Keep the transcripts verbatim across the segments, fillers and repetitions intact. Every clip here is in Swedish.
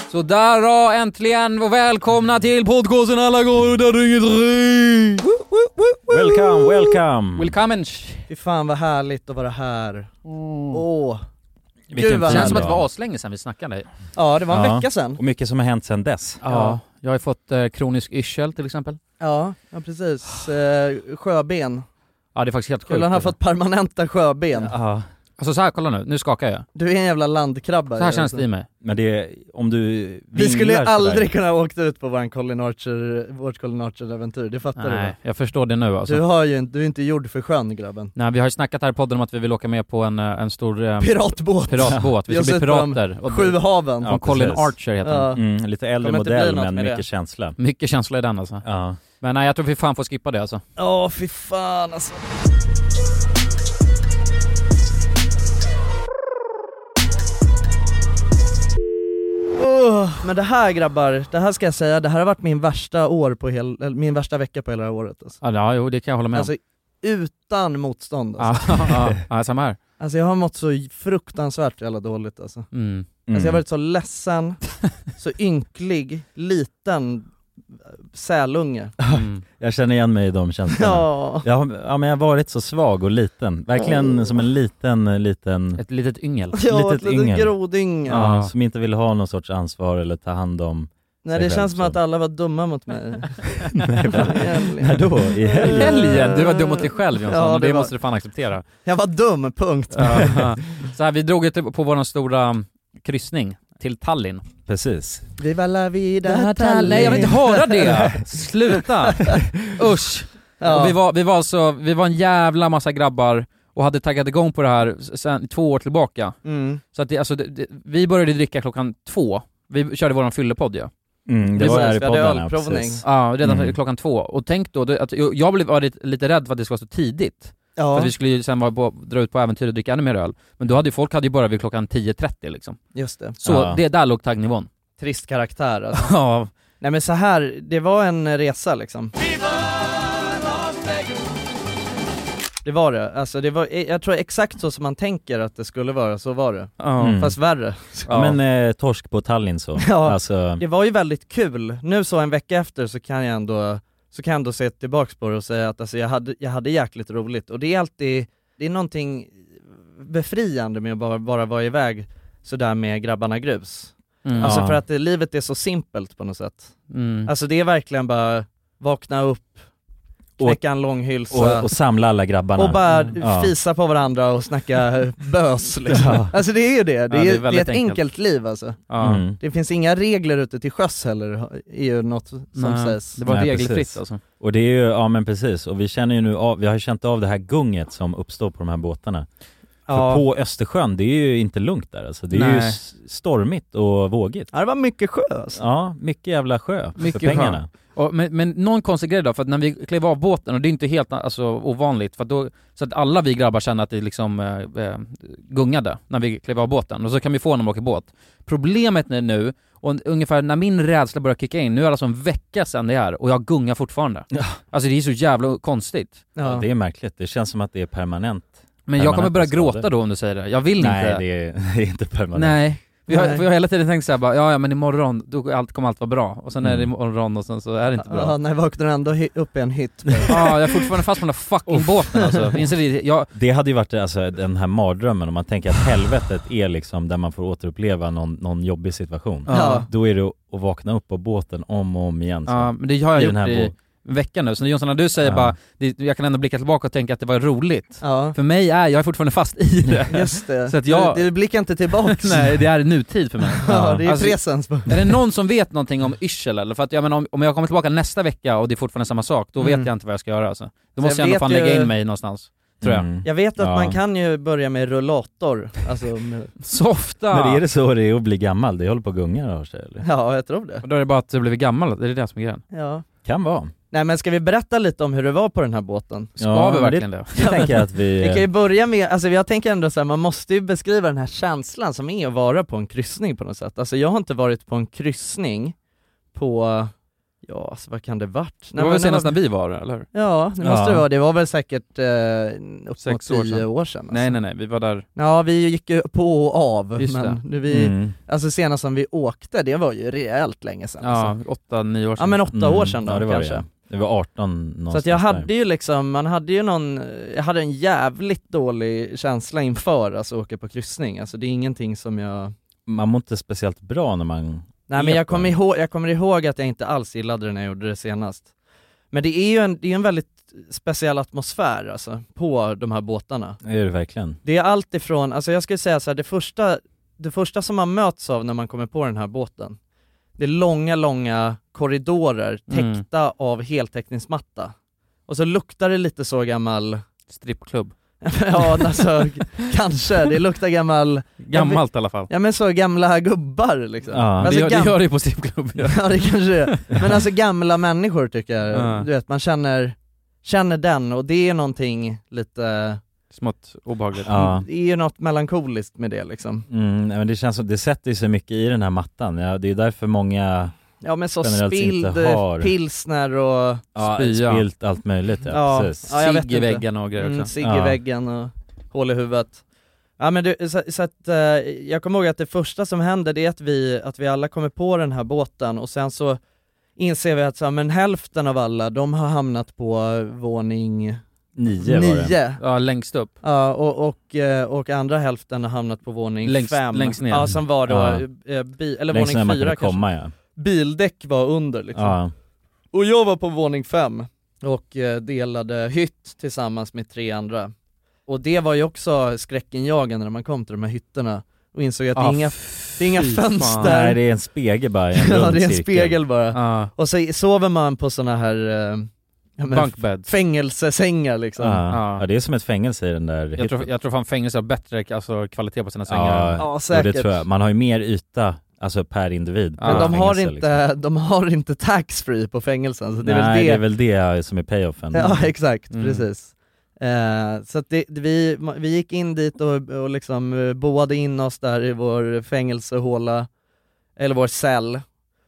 Så där då, äntligen och välkomna till podcasten Alla går där du inget ring. Welcome, welcome. Welcome. Fy fan vad härligt att vara här. Åh. Mm. Oh. Gud, det känns som att det var aslänge sedan vi snackade. Ja, det var en ja. vecka sedan. Och mycket som har hänt sedan dess. Ja, ja. Jag har fått eh, kronisk yrsel till exempel. Ja, ja precis. Eh, sjöben. Ja, det är faktiskt helt sjukt. Kulan har fått permanenta sjöben. Ja. Alltså så här, kolla nu, nu skakar jag. Du är en jävla landkrabba. Så här känns det i mig. Men det är, om du vi skulle ju aldrig sådär. kunna åkt ut på våran Colin Archer, vårt Colin Archer-äventyr, det fattar Nej, du va? jag förstår det nu alltså. Du, har ju, du är inte gjord för sjön, grabben. Nej, vi har ju snackat här i podden om att vi vill åka med på en, en stor eh, piratbåt. piratbåt. Vi ska bli pirater. Och sju haven. Ja, Colin Archer heter ja. den. Mm, lite äldre modell men mycket det. känsla. Mycket känsla i den alltså. Ja. Men nej, jag tror vi fan får skippa det alltså. Åh, oh, fy fan alltså. Oh, men det här grabbar, det här ska jag säga, det här har varit min värsta år på hel, eller min värsta vecka på hela det här året alltså. Ja, jo, det kan jag hålla med om. Alltså utan motstånd alltså. Ja, ja, ja, samma här. Alltså jag har mått så fruktansvärt jävla dåligt alltså. Mm. Mm. Alltså jag har varit så ledsen, så ynklig, liten sälunge. Mm. Jag känner igen mig i de känslorna. Ja. Jag har, ja, men jag har varit så svag och liten. Verkligen oh. som en liten, liten... Ett litet yngel. Ja, ett litet grodyngel. Ja, som inte vill ha någon sorts ansvar eller ta hand om. Nej, det känns som att alla var dumma mot mig. Nej, när då? I helgen? helgen? Du var dum mot dig själv, Jonsson, ja, det, och det var... måste du fan acceptera. Jag var dum, punkt. Ja. Så här, vi drog ett på vår stora kryssning till Tallinn. Precis. Viva la vida Tallinn. Nej, jag vill inte höra det. Sluta. Usch. Ja. Och vi var vi var så vi var en jävla massa grabbar och hade taggat igång på det här sen två år tillbaka. Mm. Så att det, alltså det, det, vi började dricka klockan två. Vi körde våran fyllepodd ja. Mm, det precis, var här i podden, ölprovning. Ja, redan mm. klockan två. Och tänk då att jag blev var lite rädd för att det skulle vara så tidigt. Ja. För att vi skulle ju sen vara på, dra ut på äventyr och dricka ännu mer öl. Men då hade ju folk hade ju bara vid klockan tio trettio liksom. Just det. Så ja. det där låg taggnivån. Trist karaktär alltså. Ja. Nej men så här, det var en resa liksom. Det var det, alltså det var, jag tror exakt så som man tänker att det skulle vara, så var det. Mm. Fast värre. Ja, men eh, torsk på Tallinn så. Ja, alltså... det var ju väldigt kul. Nu så en vecka efter så kan jag ändå så kan jag ändå se tillbaks på det och säga att alltså, jag, hade, jag hade jäkligt roligt. Och det är alltid, det är någonting befriande med att bara, bara vara iväg sådär med grabbarna grus. Mm. Alltså Ja. för att det, livet är så simpelt på något sätt. Mm. Alltså det är verkligen bara vakna upp, knäcka en lång hylsa och, och samla alla grabbarna. och bara Mm. Ja. fisa på varandra och snacka bös liksom. Ja. Alltså det är ju det, det är, Ja, det är det är väldigt ett enkelt. enkelt liv alltså. Ja. Mm. Det finns inga regler ute till sjöss heller, är ju något som Nej, sägs. det var Nej, regelfritt precis. alltså. Och det är ju, ja men precis, och vi känner ju nu av, vi har ju känt av det här gunget som uppstår på de här båtarna. Ja. För på Östersjön, det är ju inte lugnt där alltså. Det är Nej. ju s- stormigt och vågigt. Ja, det var mycket sjö alltså. Ja, mycket jävla sjö Mycket för pengarna. Och, men, men någon konstig grej då, för att när vi klev av båten, och det är inte helt alltså, ovanligt, för att då, så att alla vi grabbar känner att det liksom eh, eh, gungade när vi klev av båten, och så kan vi få någon åka båt. Problemet är nu, och ungefär när min rädsla börjar kicka in, nu är det alltså en vecka sedan det här, och jag gungar fortfarande. Ja. Alltså det är så jävla konstigt. Ja, Ja. det är märkligt. Det känns som att det är permanent. Men jag kommer Permanenta börja skador. gråta då om du säger det. Jag vill Nej, inte. det är, det är inte permanent. Nej. Vi har, Nej. vi har hela tiden tänkt såhär bara, ja, ja men imorgon då allt, kommer allt vara bra. Och sen är det Mm. imorgon och sen så är det inte bra. Ja, när jag vaknar ändå hi- upp i en hytt. Ja, jag är fortfarande fast på den där fucking båten alltså. Inser det, jag, Det hade ju varit alltså, den här mardrömmen om man tänker att helvetet är liksom där man får återuppleva någon, någon jobbig situation. ja. Då är det att vakna upp på båten om och om igen. Så. Ja, men det har jag I gjort den här i bå- en vecka nu. Så Jonsson, när du säger Ja. bara, det, jag kan ändå blicka tillbaka och tänka att det var roligt. Ja, För mig är, jag är fortfarande fast i det. just det. Så att jag- Du, du blickar inte tillbaks. Nej, det är nutid för mig. Ja, det är Alltså, presens. är det någon som vet någonting om yrsel eller? För att jag menar, om, om jag kommer tillbaka nästa vecka och det är fortfarande samma sak, då Mm. vet jag inte vad jag ska göra alltså. Då Så måste jag jag ändå vet fan ju- lägga in mig någonstans, tror jag. Mm. Jag vet att Ja. man kan ju börja med rullator. Alltså, med... Så ofta! Men är det så det är att bli gammal? Det håller på att gunga av sig eller? Ja, jag tror det. Och då är det bara att du blivit gammal, det är det som är grejen. Ja. Kan vara. Nej men ska vi berätta lite om hur det var på den här båten? Ska Ja, vi men verkligen det? Jag tänker att vi... Vi kan ju börja med, alltså jag tänker ändå så här, man måste ju beskriva den här känslan som är att vara på en kryssning på något sätt. Alltså jag har inte varit på en kryssning på, Ja, alltså vad kan det varit? Det var väl senast när vi var där, eller? Ja, det Ja. måste det vara. Det var väl säkert eh, upp Sex mot år tio sedan. år sedan. Alltså. Nej nej nej, vi var där. Ja, vi gick ju på och av, Just men det. nu vi, Mm. alltså senast som vi åkte, det var ju rejält länge sedan. Ja, Alltså. åtta, nio år sedan. Ja men åtta Mm. år sedan då, Ja, det var kanske. det. Det var arton någonstans. Så att jag hade där. ju liksom, man hade ju någon, jag hade en jävligt dålig känsla inför alltså åka på kryssning, alltså det är ingenting som jag... Man mår inte speciellt bra när man... Nej men jag kommer, ihåg, jag kommer ihåg att jag inte alls gillade det när jag gjorde det senast. Men det är ju en, det är en väldigt speciell atmosfär alltså, på de här båtarna. Det är det verkligen. Det är allt ifrån, alltså jag skulle säga så här, det första, det första som man möts av när man kommer på den här båten, det är långa, långa korridorer täckta mm. av heltäckningsmatta. Och så luktar det lite så gammal... Strippklubb. Ja, alltså kanske, det luktar gammal... Gammalt i alla fall. Ja men så gamla gubbar liksom. Ja, alltså, det, gör, gam... det gör det ju på strippklubb. Ja. Ja det kanske är. Men alltså gamla människor tycker jag, Ja. du vet, man känner, känner den och det är någonting lite... Smått obehagligt. Ja. Det är ju något melankoliskt med det liksom. Mm, men det känns som, det sätter sig mycket i den här mattan. Ja, det är därför många... Ja men så generellt spild inte har- pilsner och... Ja, Spya. spilt allt möjligt. Ja, Ja. precis. Ja, jag vet Cigg i inte. väggen och grejer Mm, också. cigg Ja. i väggen och hål i huvudet. Ja men du, så, så att, eh, jag kommer ihåg att det första som händer det är att vi, att vi alla kommer på den här båten och sen så inser vi att så, men hälften av alla, de har hamnat på våning Nio var det. nio. Ja, längst upp. Ja, och, och, eh, och andra hälften har hamnat på våning Längst- fem. längst ner. Ja, som var då, Ja. eh, bi, eller Längst ner våning man fyra kunde kanske. komma, ja. Bildäck var under liksom. Ja. Och jag var på våning fem och eh, delade hytt tillsammans med tre andra. Och det var ju också skräckinjagande när man kom till de här hytterna och insåg att det är Ah, inga, det är inga fy fan. fönster. Nej, det är en spegel bara. En Ja, rund det är en cirkel. spegel bara. Ja. Och så sover man på såna här eh, ja, men, Bunkbeds. fängelsesängar liksom. Ja. Ja. Ja, det är som ett fängelse i den där Jag tror, hytten. jag tror fan fängelse har bättre alltså, kvalitet på sina Ja, sängar. Ja, och säkert. det tror jag. Man har ju mer yta, alltså per individ. Ja. Men på de har, fängelse, inte, liksom. de har inte tax-free på fängelsen, så det är Nej, väl det. det är väl det som är payoffen. Ja exakt, Mm. precis. Eh, så att det, vi, vi gick in dit och, och liksom eh, boade in oss där i vår fängelsehåla, eller vår cell.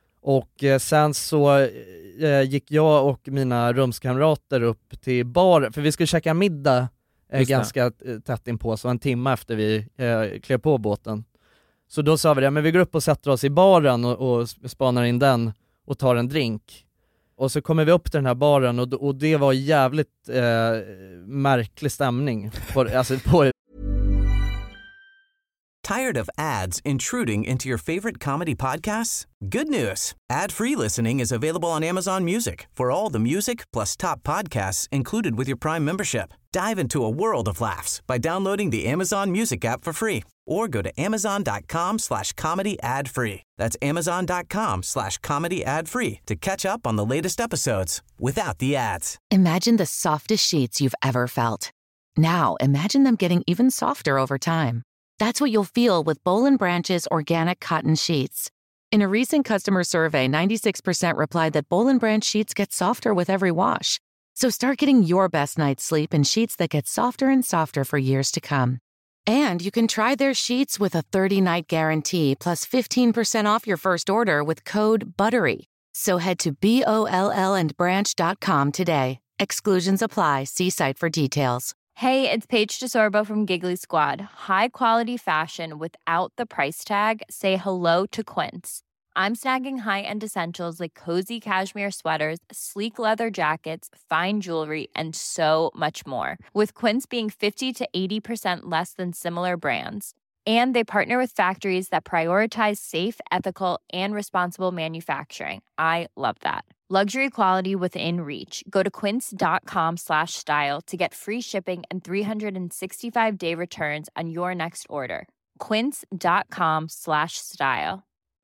Och eh, sen så eh, gick jag och mina rumskamrater upp till bar, för vi skulle käka middag eh, Just det. ganska eh, tätt inpå, så en timme efter vi eh, klev på båten. Så då sa vi det, men vi går upp och sätter oss i baren och, och spanar in den och tar en drink. Och så kommer vi upp till den här baren och, och det var jävligt eh, märklig stämning på, alltså på. Tired of ads intruding into your favorite comedy podcasts? Good news. Ad-free listening is available on Amazon Music for all the music plus top podcasts included with your Prime membership. Dive into a world of laughs by downloading the Amazon Music app for free or go to amazon.com slash comedy ad free. That's amazon.com slash comedy ad free to catch up on the latest episodes without the ads. Imagine the softest sheets you've ever felt. Now, imagine them getting even softer over time. That's what you'll feel with Boll and Branch's organic cotton sheets. In a recent customer survey, ninety-six percent replied that Boll and Branch sheets get softer with every wash. So start getting your best night's sleep in sheets that get softer and softer for years to come. And you can try their sheets with a thirty-night guarantee plus fifteen percent off your first order with code BUTTERY. So head to B O L L and branch dot com today. Exclusions apply. See site for details. Hey, it's Paige DeSorbo from Giggly Squad. High quality fashion without the price tag. Say hello to Quince. I'm snagging high-end essentials like cozy cashmere sweaters, sleek leather jackets, fine jewelry, and so much more. With Quince being fifty to eighty percent less than similar brands. And they partner with factories that prioritize safe, ethical, and responsible manufacturing. I love that. Luxury quality within reach. Go to quince.com slash style to get free shipping and three sixty-five day returns on your next order. Quince.com slash style.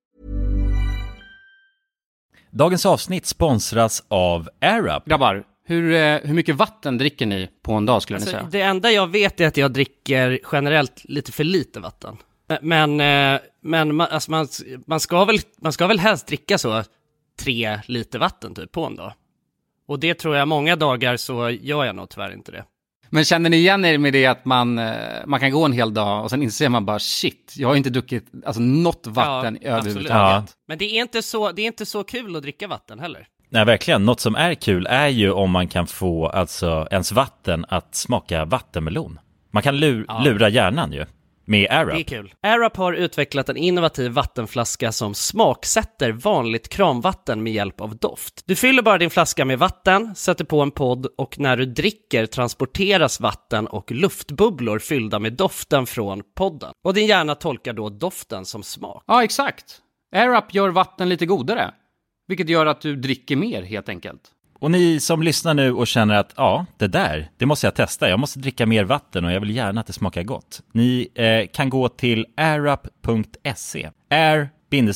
Dagens avsnitt sponsras av AirUp. Grabbar, hur, eh, hur mycket vatten dricker ni på en dag skulle Alltså, ni säga? det enda jag vet är att jag dricker generellt lite för lite vatten. Men, eh, men man, alltså man, man, ska väl, man ska väl helst dricka så tre liter vatten typ på en dag. Och det tror jag många dagar så gör jag nog tyvärr inte det. Men känner ni igen er med det att man, eh, man kan gå en hel dag och sen inser man bara shit, jag har inte druckit alltså, något vatten Ja, överhuvudtaget. absolut. Ja. Men det är, inte så, det är inte så kul att dricka vatten heller. Nej, verkligen. Något som är kul är ju om man kan få alltså ens vatten att smaka vattenmelon. Man kan lur, Ja. lura hjärnan ju med AirUp. Det är kul. AirUp har utvecklat en innovativ vattenflaska som smaksätter vanligt kranvatten med hjälp av doft. Du fyller bara din flaska med vatten, sätter på en podd och när du dricker transporteras vatten och luftbubblor fyllda med doften från podden. Och din hjärna tolkar då doften som smak. Ja, exakt. AirUp gör vatten lite godare, vilket gör att du dricker mer helt enkelt. Och ni som lyssnar nu och känner att ja, det där, det måste jag testa. Jag måste dricka mer vatten och jag vill gärna att det smakar gott. Ni eh, kan gå till airup punkt se. air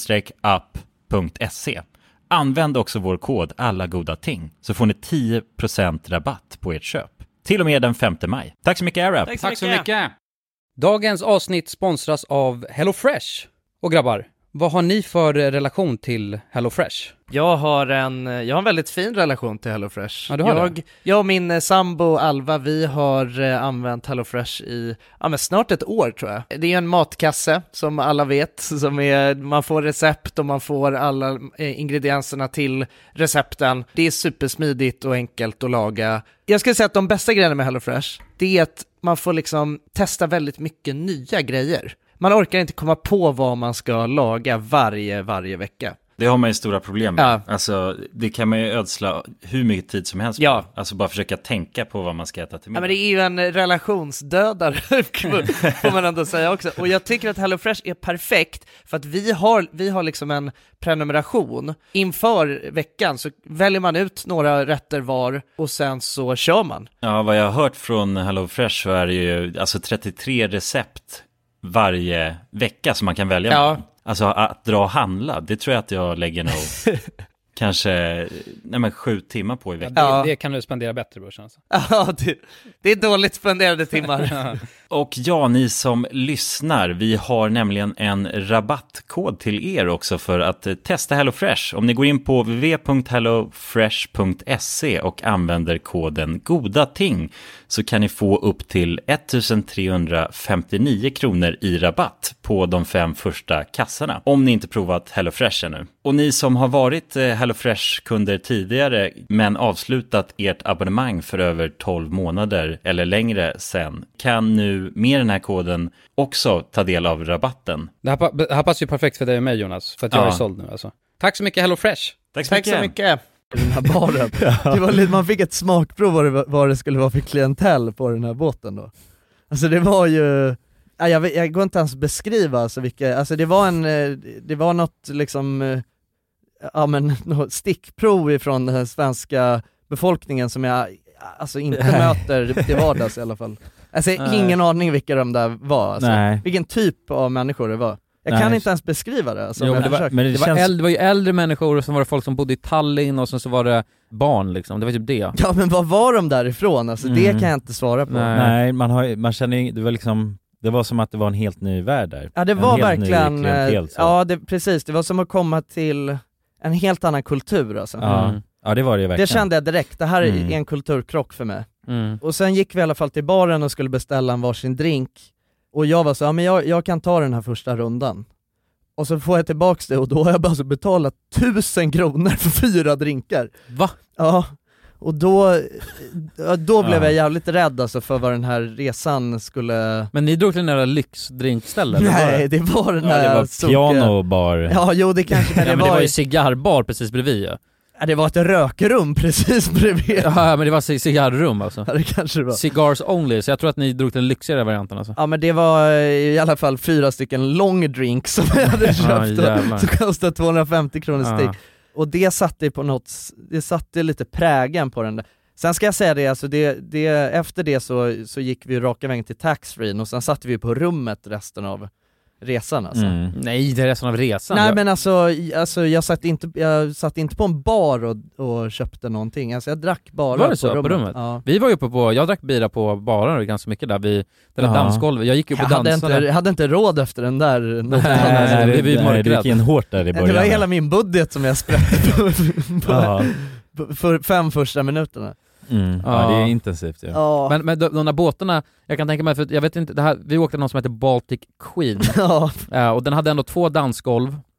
up punkt se. Använd också vår kod alla goda ting så får ni tio procent rabatt på ert köp. Till och med den femte maj. Tack så mycket AirUp. Tack så Tack så mycket. mycket. Dagens avsnitt sponsras av HelloFresh. Och grabbar, vad har ni för relation till HelloFresh? Jag har en, jag har en väldigt fin relation till HelloFresh. Ja, du har jag, det. jag och min eh, sambo Alva, vi har eh, använt HelloFresh i ja, men snart ett år tror jag. Det är en matkasse som alla vet, som är, man får recept och man får alla eh, ingredienserna till recepten. Det är supersmidigt och enkelt att laga. Jag skulle säga att de bästa grejerna med HelloFresh, det är att man får liksom testa väldigt mycket nya grejer. Man orkar inte komma på vad man ska laga varje, varje vecka. Det har man ju stora problem med. Ja. Alltså, det kan man ju ödsla hur mycket tid som helst på. Ja. Alltså bara försöka tänka på vad man ska äta till middag. Ja, men det är ju en relationsdödare får man ändå säga också. Och jag tycker att HelloFresh är perfekt för att vi har, vi har liksom en prenumeration. Inför veckan så väljer man ut några rätter var och sen så kör man. Ja, vad jag har hört från HelloFresh så är det ju alltså trettiotre recept varje vecka som man kan välja. Ja. Med. Alltså att dra och handla, det tror jag att jag lägger nog kanske nej men, sju timmar på i veckan. Ja, Ja. det, det kan du spendera bättre, brorsan. Alltså. Ja, det, det är dåligt spenderade timmar. Och ja, ni som lyssnar, vi har nämligen en rabattkod till er också för att eh, testa HelloFresh. Om ni går in på w w w punkt hellofresh punkt se och använder koden GODATING så kan ni få upp till ettusentrehundrafemtionio kronor i rabatt på de fem första kassarna. Om ni inte provat HelloFresh ännu. Och ni som har varit eh, HelloFresh-kunder tidigare men avslutat ert abonnemang för över tolv månader eller längre sen kan nu med den här koden också ta del av rabatten. Det här, pa- det här passar ju perfekt för dig och mig, Jonas, för att jag Ja. är såld nu alltså. Tack så mycket HelloFresh. Tack så Tack mycket. så mycket. Den här baren. Det var lite, man fick ett smakprov vad det, var- vad det skulle vara för klientell på den här båten då. Alltså det var ju, ja, jag, vet- jag går inte ens beskriva alltså vilka, alltså det var en, eh, det var något liksom, eh, ja men något stickprov ifrån den svenska befolkningen som jag alltså inte möter till vardags i alla fall. Alltså jag har Nej. ingen aning vilka de där var alltså. Nej. Vilken typ av människor det var. Jag Nej. kan inte ens beskriva det alltså, Jo, om men jag det, var, försöker. men det det, var känns- äldre, det var ju äldre människor och så var det folk som bodde i Tallinn och sen så var det barn liksom, det var typ det. Ja men vad var de därifrån? Alltså det Mm. kan jag inte svara på. Nej. Nej, man, har, man känner ju- det var liksom det var som att det var en helt ny värld där. Ja det En var helt ny verkligen, klientel, eh, så. ja det, precis, det var som att komma till en helt annan kultur alltså. Ja. Mm. Ja, det var det verkligen. Det kände jag direkt, det här är Mm. en kulturkrock för mig. Mm. Och sen gick vi i alla fall till baren och skulle beställa en varsin drink. Och jag var så, ja men jag, jag kan ta den här första rundan. Och så får jag tillbaks det och då har jag bara så betalat tusen kronor för fyra drinkar. Va? Ja, och då, ja, då blev Ja. jag jävligt rädd alltså för vad den här resan skulle... Men ni drog till den där lyxdrinkställe? eller var Nej, det var den Ja, här det var soke- pianobar. Ja, jo det kanske, men Ja, det, men det var, var ju cigarrbar precis bredvid ja. ja, det var ett rökrum precis bredvid. Ja, men det var ci- cigarrrum alltså. Ja, det kanske det var. Cigars only, så jag tror att ni drog till den lyxigare varianten alltså. Ja men det var i alla fall fyra stycken long drinks som jag hade köpt jävlar. och, som kostade tvåhundrafemtio kronor Ja. styck. Och det satte på något, det satte lite prägen på den där. Sen ska jag säga det, alltså det, det, efter det så, så gick vi raka vägen till taxfree och sen satte vi på rummet resten av resan alltså. Mm. Nej, det är resten av resan. Nej Jag- men alltså, alltså jag, satt inte, jag satt inte på en bar och, och köpte någonting, alltså jag drack bara Var det på så, på rummet. rummet? Ja. Vi var ju uppe på, jag drack bira på baren ganska mycket där vid det där Ja. dansgolvet. Jag gick ju på Jag hade dansarna. inte, jag hade inte råd efter den där notan, Nej, alltså. det blev ju nej, mörkrädd. det gick in hårt där i början. Det var hela min budget som jag sprätte på, på, Ja. på för fem första minuterna. Mm. Ja, det är intensivt ja. Ja. Men, men de, de där båtarna, jag kan tänka mig, för jag vet inte, det här, vi åkte någon som heter Baltic Queen. Ja. Ja, och den hade ändå två dansgolv.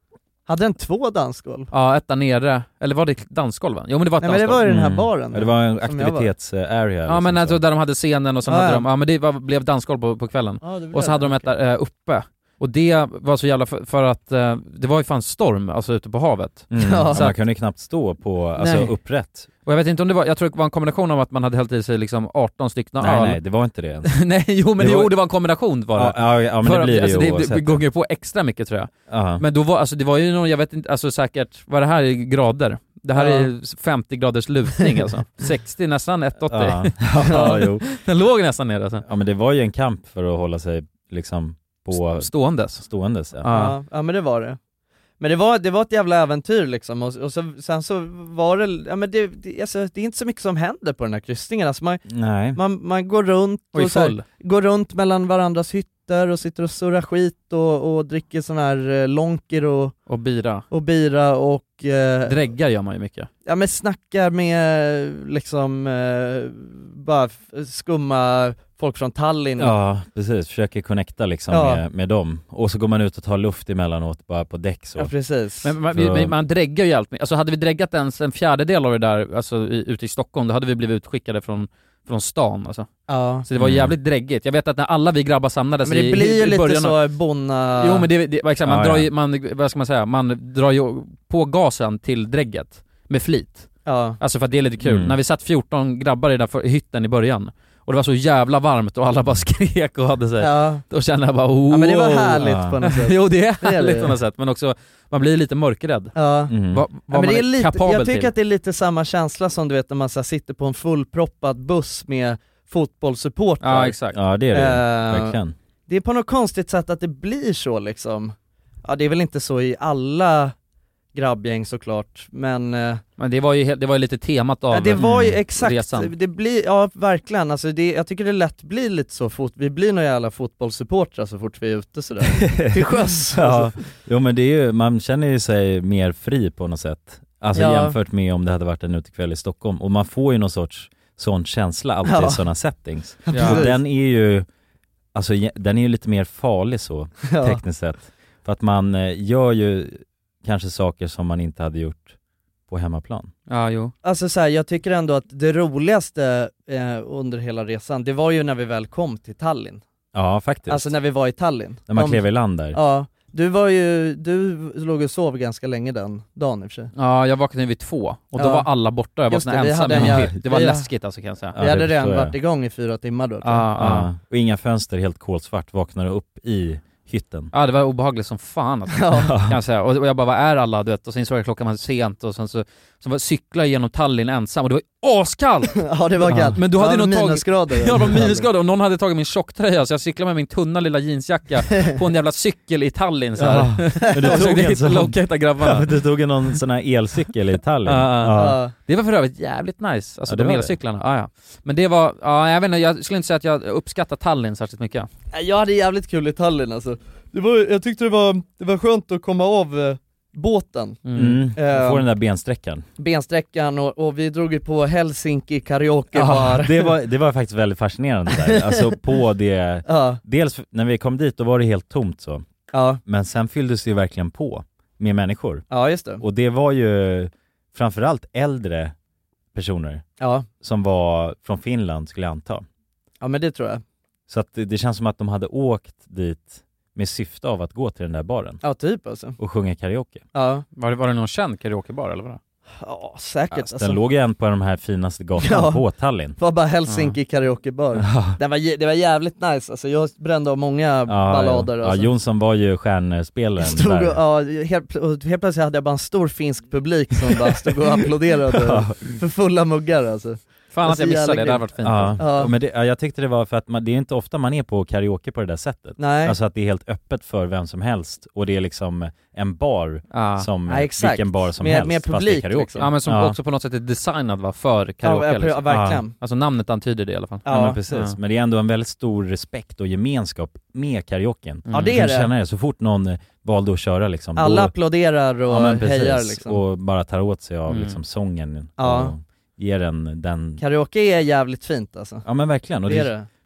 Hade den två dansgolv? Ja, ett där nere. Eller var det dansgolven? Jo men det var ett Nej, men det dansgolv. var ju den här Mm. baren. Ja, det var en som jag var. aktivitets-area. Ja men alltså där de hade scenen och sen Ah, hade ja. de, ja men det var, blev dansgolv på, på kvällen. Ja, det var Och så hade de ett där uh, uppe. Och det var så jävla för, för att uh, det var ju fan storm alltså ute på havet. Mm. Ja. Ja, man kunde knappt stå på, alltså Nej. upprätt. Och jag vet inte om det var, jag tror det var en kombination av att man hade hällt i sig liksom arton stycken Nej öl. nej, det var inte det. Nej, jo men Det det, var- jo, det var en kombination var det. Ja, ja, ja men För det att- blir det alltså, ju det, oavsett. det gånger på extra mycket tror jag. Aha. Men då var, alltså det var ju någon, jag vet inte, alltså säkert, vad det här är grader? Det här Ja. är femtio graders lutning alltså. sextio nästan, ett åttio. Ja, ja, jo. Den låg nästan ner alltså. Ja men det var ju en kamp för att hålla sig liksom på Ståendes. ståendes. Ja. Ja. Ja, ja men det var det. Men det var, det var ett jävla äventyr liksom, och, och så, sen så var det, ja men det, det, alltså, det är inte så mycket som händer på den här kryssningen, alltså man, Nej. man, man går runt Och är och så här, full. går runt mellan varandras hytter och sitter och surrar skit och, och dricker sån här eh, lonker och, Och bira. och bira och eh, Dräggar gör man ju mycket. ja men snackar med liksom eh, bara f- skumma folk från Tallinn. Ja, precis. Försöker connecta liksom Ja. med, med dem. Och så går man ut och tar luft emellanåt bara på däck så. Ja, precis. Men man, Så- vi, man dräggar ju allt. Alltså hade vi dräggat ens en fjärdedel av det där, alltså i, ute i Stockholm, då hade vi blivit utskickade från, från stan alltså. Ja. Så det var Mm. jävligt dräggigt. Jag vet att när alla vi grabbar samlades Men det i, blir ju i lite början av- så bonna... Jo men det, det exakt, man Ja, drar ja. ju, man, vad ska man säga, man drar ju på gasen till drägget med flit. Ja. Alltså för att det är lite kul. Mm. När vi satt fjorton grabbar i den där för, hytten i början, och det var så jävla varmt och alla bara skrek och hade sig. Ja. Då kände jag bara oh. Ja men det var härligt Ja. på något sätt. Jo det är Det är härligt det. på något sätt, men också, man blir lite mörkrädd. Ja. Mm. Va, vad Ja, men man det är är lite, kapabel jag tycker till. att det är lite samma känsla som du vet när man så här, sitter på en fullproppad buss med fotbollssupportrar. Ja exakt. Ja det är det, Eh, verkligen. Det är på något konstigt sätt att det blir så liksom. Ja det är väl inte så i alla grabbgäng såklart, men eh, Men det var ju, helt- det var ju lite temat av ja, det var ju mm, exakt, resan. det blir, ja verkligen, alltså det, jag tycker det lätt blir lite så fot, vi blir några jävla fotbollssupportrar så fort vi är ute sådär, till sjöss. Ja, Alltså. jo men det är ju, man känner ju sig mer fri på något sätt. Alltså Ja. jämfört med om det hade varit en utekväll i Stockholm. Och man får ju någon sorts sån känsla alltid Ja. i sådana settings. Ja. Precis. Den är ju, alltså je- den är ju lite mer farlig så, Ja. tekniskt sett. För att man eh, gör ju kanske saker som man inte hade gjort på hemmaplan. Ja jo. Alltså så här, jag tycker ändå att det roligaste eh, under hela resan, det var ju när vi väl kom till Tallinn. Ja faktiskt. Alltså när vi var i Tallinn. när man De- klev i land där. Ja, du var ju, du låg och sov ganska länge den dagen i och för sig. Ja, jag vaknade vid två, och då Ja. var alla borta, jag var Just sån det, vi ensam hade i en min jä- hytt. Det var vi- läskigt alltså kan jag säga. Ja, vi det hade redan förstår jag. varit igång i fyra timmar då tror jag. Ja, ja. Ja. Och inga fönster, helt kolsvart, vaknade upp i hytten. Ja det var obehagligt som fan alltså, Ja. kan jag säga. Och, och jag bara, vad är alla? Du vet? Och sen såg jag klockan var sent och sen så, så var cykla genom Tallinn ensam och det var askallt! Ja det var Ja. kallt. Men du hade Ja, nog tagit- minusgrader. Ja, de minusgrader, och någon hade tagit min tjocktröja så jag cyklade med min tunna lilla jeansjacka på en jävla cykel i Tallinn så här. Ja. Men du Jag tog försökte en hitta sån, locata grabbarna. ja, du tog en någon sån här elcykel i Tallinn. Ja. Ja. Det var för övrigt jävligt nice, alltså Ja, det de var det. elcyklarna. Ja, ja. Men det var, ja jag vet inte, jag skulle inte säga att jag uppskattar Tallinn särskilt mycket. Jag hade jävligt kul i Tallinn alltså. Det var, jag tyckte det var, det var skönt att komma av eh, båten, Mm. Eh, Du får den där bensträckan. bensträckan och, och vi drog ju på Helsinki karaoke Ja, bar. det, var, det var faktiskt väldigt fascinerande där. Alltså på det, Ja, dels när vi kom dit då var det helt tomt så. ja, Men sen fylldes det ju verkligen på med människor. ja just det. Och det var ju framförallt äldre personer Ja, som var från Finland skulle jag anta. ja men det tror jag. Så att det, det känns som att de hade åkt dit med syfte av att gå till den där baren Ja typ alltså. och sjunga karaoke. Ja, Var det, var det någon känd karaokebar eller vad? ja säkert Alltså, alltså. den låg ju en på de här finaste gatorna Ja. på Tallinn. Det var bara Helsinki karaoke bar. Ja. Den var, jä- det var jävligt nice alltså, jag brände av många ballader ja. alltså. Ja, Jonsson var ju stjärnspelaren Stod och, där. ja, helt, och helt plötsligt hade jag bara en stor finsk publik som bara stod och applåderade Ja. för fulla muggar alltså. Fan att Alltså, jag missade det, jävla det hade varit fint. Ja. Ja. Men det, ja, jag tyckte det var för att man, det är inte ofta man är på karaoke på det där sättet. Nej. Alltså att det är helt öppet för vem som helst och det är liksom en bar Ja. som Ja, exakt. vilken bar som Med- helst med fast det är publik, karaoke. liksom. Ja men som Ja. också på något sätt är designad va, för Ja, karaoke jag, liksom. verkligen. Alltså namnet antyder det i alla fall. Ja, Ja. men precis. Ja. Men det är ändå en väldigt stor respekt och gemenskap med karaoken. Mm. Ja, det Jag är kan det. känna det, så fort någon eh, valde att köra liksom. Alla då, applåderar och ja, men precis, hejar liksom. och bara tar åt sig av Mm. liksom sången Ja. och ger den, den... Karaoke är jävligt fint alltså. Ja men verkligen, och Det är det, det.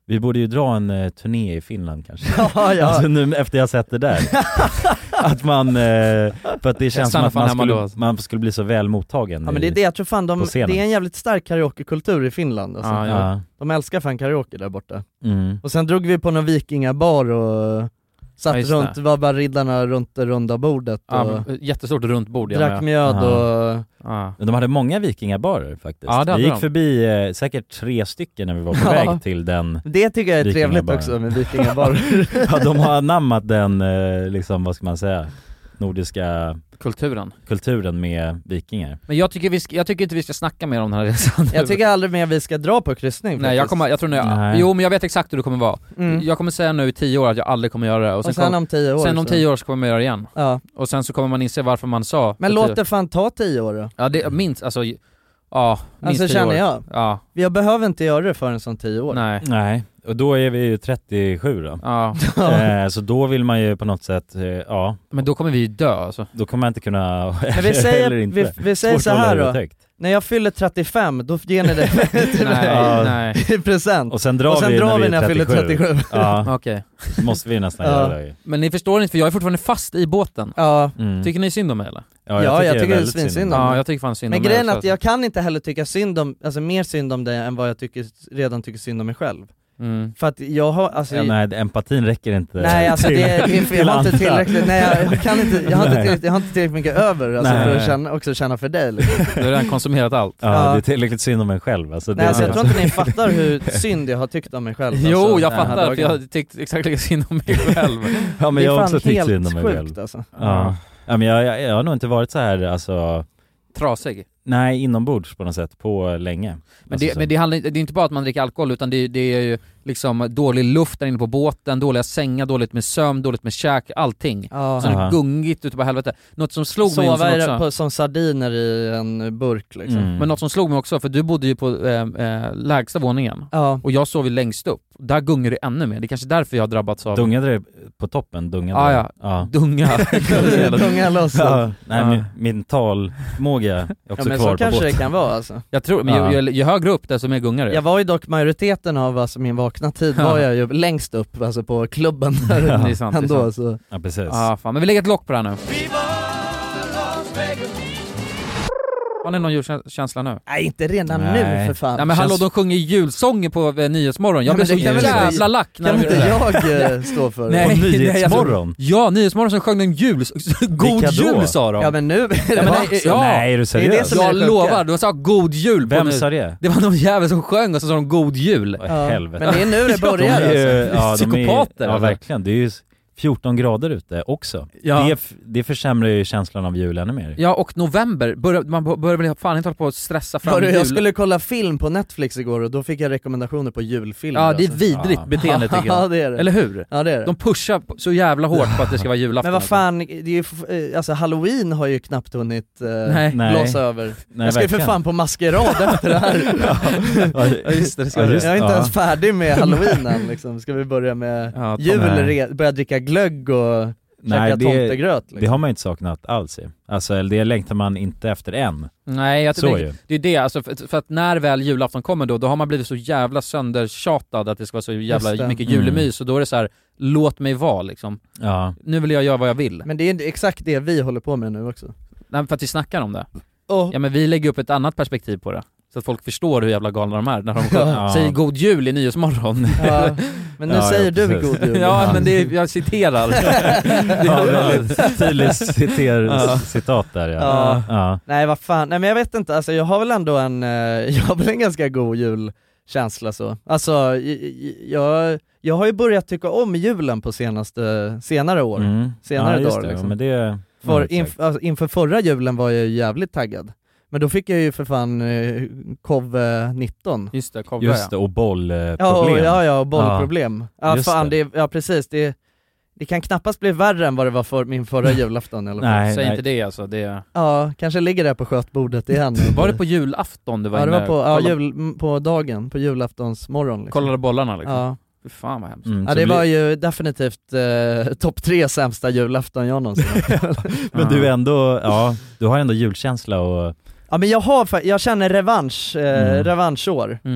Vi borde ju dra en uh, turné i Finland kanske. Ja, ja. Alltså nu efter jag sett det där. Att man, uh, för att det känns som att man skulle, man skulle bli så väl mottagen. Ja men det är det, jag tror fan de, det är en jävligt stark karaokekultur i Finland alltså. Ja, ja. De älskar fan karaoke där borta. Mm. Och sen drog vi på någon vikingabar och satt ja, runt, var bara riddarna runt det runda bordet och ja, jättestort runt bord. Drack mjöd och... Ja. De hade många vikingabarer faktiskt. Ja, det vi gick de. förbi eh, säkert tre stycken när vi var på Ja. väg till den. Det tycker jag är trevligt också med vikingabar. Ja, de har anammat den, eh, liksom, vad ska man säga, nordiska kulturen kulturen med vikingar. Men jag tycker, vi ska, jag tycker inte vi ska snacka mer om den här resan. Jag tycker aldrig mer vi ska dra på kryssning faktiskt. Nej, jag kommer, jag tror nu, Nej. jo men jag vet exakt hur det kommer vara. Mm. Jag kommer säga nu i tio år att jag aldrig kommer göra det. Och sen, och sen kom, om tio år Sen om så. tio år så kommer man göra det igen. Ja. Och sen så kommer man inse varför man sa. Men låt det fan ta tio år då. Ja, det minst, alltså, ja, minst Alltså tio känner år. jag. Ja. Jag behöver inte göra det förrän som tio år. Nej. Nej, och då är vi ju trettiosju då. Ja. eh, så då vill man ju på något sätt, eh, ja. Men då kommer vi ju dö alltså. Då kommer man inte kunna, Men vi säger, eller inte. vi, vi säger Svårt så att hålla här huvudet då. högt. När jag fyller trettiofem, då ger ni det till Nej, Ja. nej. i present. Och sen drar Och sen vi drar när vi vi när jag fyller trettiosju. trettiosju. Ja, Okej. så måste vi nästan Ja. göra det. Men ni förstår inte, för jag är fortfarande fast i båten. Ja. Mm. Tycker ni synd om mig eller? Ja, jag tycker det är väldigt svinsynd om om Ja, det. jag tycker fan synd Men om mig grejen är också, att jag kan inte heller tycka synd om, alltså mer synd om det än vad jag tycker, redan tycker synd om mig själv. Mm. För att jag har, alltså Ja, nej, empatin räcker inte. Nej alltså det är, det är för jag har inte till tillräckligt, nej jag kan inte, jag har inte Nej. tillräckligt, jag har inte tillräckligt mycket över alltså Nej. för att känna, också känna för dig liksom. Du har redan konsumerat allt. Ja, Ja. det är tillräckligt synd om mig själv. Alltså, det Nej alltså är jag tror inte ni fattar hur synd jag har tyckt om mig själv alltså, Jo, jag den här fattar, för dagen. jag har tyckt exakt lika synd om mig själv. Ja, men Det är jag har fan också tyckt helt synd om mig sjukt själv. alltså. Ja. Ja, men jag, jag, jag har nog inte varit så här, alltså, Trasig. nej, inombords på något sätt på länge. Men, Alltså, det, så. men det, handlar, det är inte bara att man dricker alkohol, utan det, det är ju liksom dålig luft där inne på båten, dåliga sängar, dåligt med sömn, dåligt med käk, allting. Ja. Så det Aha. är gungigt ute på helvete. Något som slog mig Sova i, också, på, som sardiner i en burk liksom. Mm. men något som slog mig också, för du bodde ju på eh, eh, lägsta våningen. Ja. Och jag sov ju längst upp. Där gungar det ännu mer. Det är kanske därför jag har drabbats av Dungade det på toppen? Dungade Ah, det? ja. Ja. dunga. Tunga loss. Ja, nej, Ja. min, min talmåga är Ja också men kvar så på kanske båten. det kan vara alltså. Jag tror, men Ja. ju, ju, ju högre upp desto mer gungar det. Jag var ju dock majoriteten av alltså, min vakna tid var jag ju längst upp alltså på klubben där Ja, det är sant, det är ändå sant. så. Ja, precis. Ah, fan. Men vi lägger ett lock på det här nu. Har ni någon julkänsla nu? Nej inte redan Nej. nu för fan. Nej men hallå, Känns- de sjunger julsånger på eh, Nyhetsmorgon. Jag Ja, blev men så det kan väl jävla inte- lack när Kan de inte gjorde det. jag eh, stå för det? Nej. På Nyhetsmorgon? Ja, Nyhetsmorgon som sjöng de jul. God Vilka då? jul sa de. Ja men nu, Ja, men nej, ja. Nej, är du Det är det seriös? som är jag det sjuka. lovar, de sa god jul på Vem ny- sa det? Det var någon jävel som sjöng och så sa de god jul. Åh, ja. helvete. Men det är nu det De börjar är ju, alltså. ja, de är, Psykopater, ja alltså. verkligen, det är ju fjorton grader ute också. Ja. Det, f- det försämrar ju känslan av jul ännu mer. Ja, och november, börjar, man börjar väl fan inte hålla på att stressa fram Hörru, jul. jag skulle kolla film på Netflix igår och då fick jag rekommendationer på julfilmer Ja, det är alltså. vidrigt Ja. beteende tycker Ja jag. det är det. Eller hur? Ja det är det. De pushar så jävla hårt på att det ska vara julafton. Men vad fan, det är ju, f- eh, alltså Halloween har ju knappt hunnit eh, Nej. Nej. blåsa över. Nej, jag ska ju för verkligen. fan på maskerad efter det här. Ja just det, det ska Ja, du. just Jag är inte Ja. ens färdig med Halloween än liksom. Ska vi börja med Ja, ta jul, med. re- börja dricka glögg och Nej, käka det- tomtegröt liksom. Det har man ju inte saknat alls ju. Alltså, eller det längtar man inte efter än. Nej, jag Så tror ju. det är det, alltså, för, för att när väl julafton kommer då, då har man blivit så jävla söndertjatad att det ska vara så jävla Just det. mycket Mm. julemys, och då är det så här: låt mig vara liksom. Ja. Nu vill jag göra vad jag vill. Men det är exakt det vi håller på med nu också. Nej, för att vi snackar om det. Oh. Ja men vi lägger upp ett annat perspektiv på det, så att folk förstår hur jävla galna de är när de Ja. säger god jul i Nyhetsmorgon. Ja, men nu Ja, säger ja, du precis. god jul. Ja men det är, jag citerar. Ja, väldigt tydligt citer, Ja. citat där ja. Ja. Ja. Nej vad fan, nej men jag vet inte, alltså jag har väl ändå en, eh, jag har väl en ganska god julkänsla så. Alltså j- j- jag, jag har ju börjat tycka om julen på senaste, senare år. Mm. Senare ja, just dagar, det. liksom. Men det, För ja, inf, exakt. alltså, inför förra julen var jag ju jävligt taggad. Men då fick jag ju för fan eh, covid nitton. Just det, kobra Just det, ja. och bollproblem. Ja, och, ja, ja, och bollproblem. Ja, just fan, det. det. ja precis, det, det kan knappast bli värre än vad det var för min förra julafton i alla fall. Nej, Säg nej. inte det alltså, det... Ja, kanske ligger där på skötbordet igen. Var det på julafton du var Ja det inne? var på, ja, Kolla- jul, m- på dagen, på julaftons morgon liksom. Kollade bollarna liksom? Ja, Fy fan vad hemskt. Mm, ja så det blir- var ju definitivt eh, topp tre sämsta julafton jag någonsin haft. Men du är ändå, ja, du har ändå julkänsla och... Ja men jag har, fa- jag känner revansch, eh, Mm. revanschår. Mm.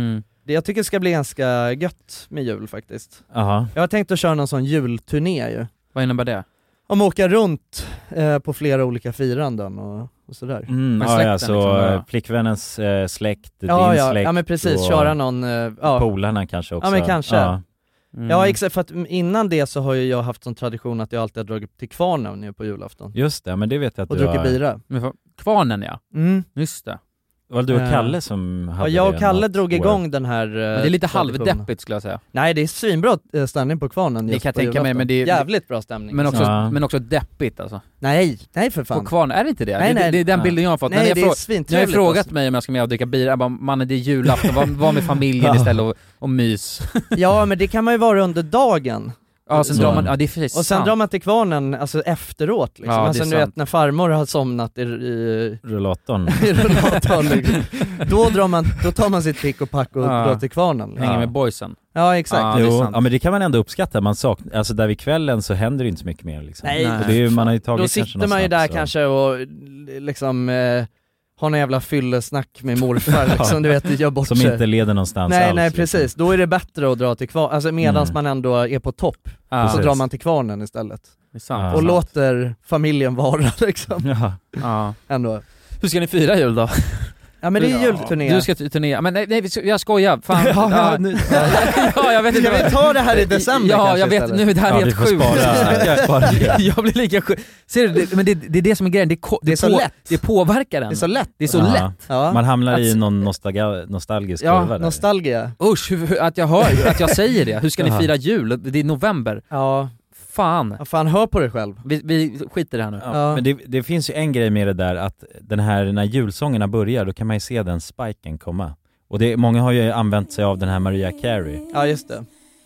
det, jag tycker det ska bli ganska gött med jul faktiskt. Aha. Jag har tänkt att köra någon sån julturné ju. Vad innebär det? Om åka runt eh, på flera olika firanden och, och sådär. Mm, ja, ja, så liksom, flickvännens eh, släkt, ja, din ja, släkt ja men precis, köra någon eh, ja. polarna kanske också. Ja men kanske. Ja. Mm. Ja exakt, för att innan det så har ju jag haft som tradition att jag alltid har dragit till Kvarnen nu på julafton. Just det, men det vet jag att och du druckit har... bira. Men Kvarnen ja, mm. just det. Var det du och Kalle som hade ja, jag och det Kalle något drog år? igång den här. Men det är lite halvdeppigt skulle jag säga. Nej, det är svinbra stämning på Kvarnen. Det kan jag tänka mig, men det är jävligt bra stämning. Men också, ja. men också deppigt alltså. Nej, nej för fan. På Kvarnen, är det inte det? Nej, det, nej. det är den ja. bilden jag har fått. Nej, när jag det frå- är svintrevligt. När jag har frågat alltså. mig om jag ska med och dricka bira, jag bara, mannen det är julafton, var, var med familjen istället och, och mys. Ja, men det kan man ju vara under dagen. Ja, sen så. drar man, ja det är precis Och sen sant. drar man till Kvarnen, alltså efteråt liksom. Ja, Alltså det är du sant. vet när farmor har somnat i, i, Rullatorn. i rullatorn liksom. Då drar man, då tar man sitt pick och pack och Ja. drar till Kvarnen liksom. Hänger Ja. med boysen. Ja exakt. Ja, det är Jo, sant. ja men det kan man ändå uppskatta, man saknar, alltså där vid kvällen så händer det inte så mycket mer liksom. Nej, och det är ju, man har ju tagit Då kanske sitter något man ju snabbt, där så. kanske och liksom eh, har någon jävla fyllesnack med morfar liksom, du vet, gör bort Som sig. inte leder någonstans Nej alls, nej liksom. precis, då är det bättre att dra till Kvarnen, alltså medans Mm. man ändå är på topp. Ja, och så precis. drar man till Kvarnen istället. det är sant. Ja. och sant. låter familjen vara liksom, Ja. Ja. ändå. Hur ska ni fira jul då? Ja men det är julturné. Du ska till turné, men nej, nej vi ska- jag skojar, fan. Ja, ja, nu- ja, jag vet inte. Ska vi ta det här i december Ja, kanske jag vet, istället? nu är det här Ja, vi helt får sjukt. spara, spara det. Jag blir lika sjuk. Ser du, det, men det, det är det som är grejen, det, ko- Det är så på, lätt. det påverkar den. Det är så lätt. Det är så Ja. lätt. Ja. Man hamnar i Att- någon nostalga, nostalgisk Ja, kurva där. Nostalgia. Usch, hur, hur- att jag hör, att jag säger det. Hur ska ni Jaha. fira jul? Det är november. Ja, Fan. ja fan hör på dig själv. Vi, vi skiter i det här nu. Ja, Ja. Men det, det finns ju en grej med det där att den här, när julsångerna börjar, då kan man ju se den spiken komma. Och det, många har ju använt sig av den här Mariah Carey. Ja just det.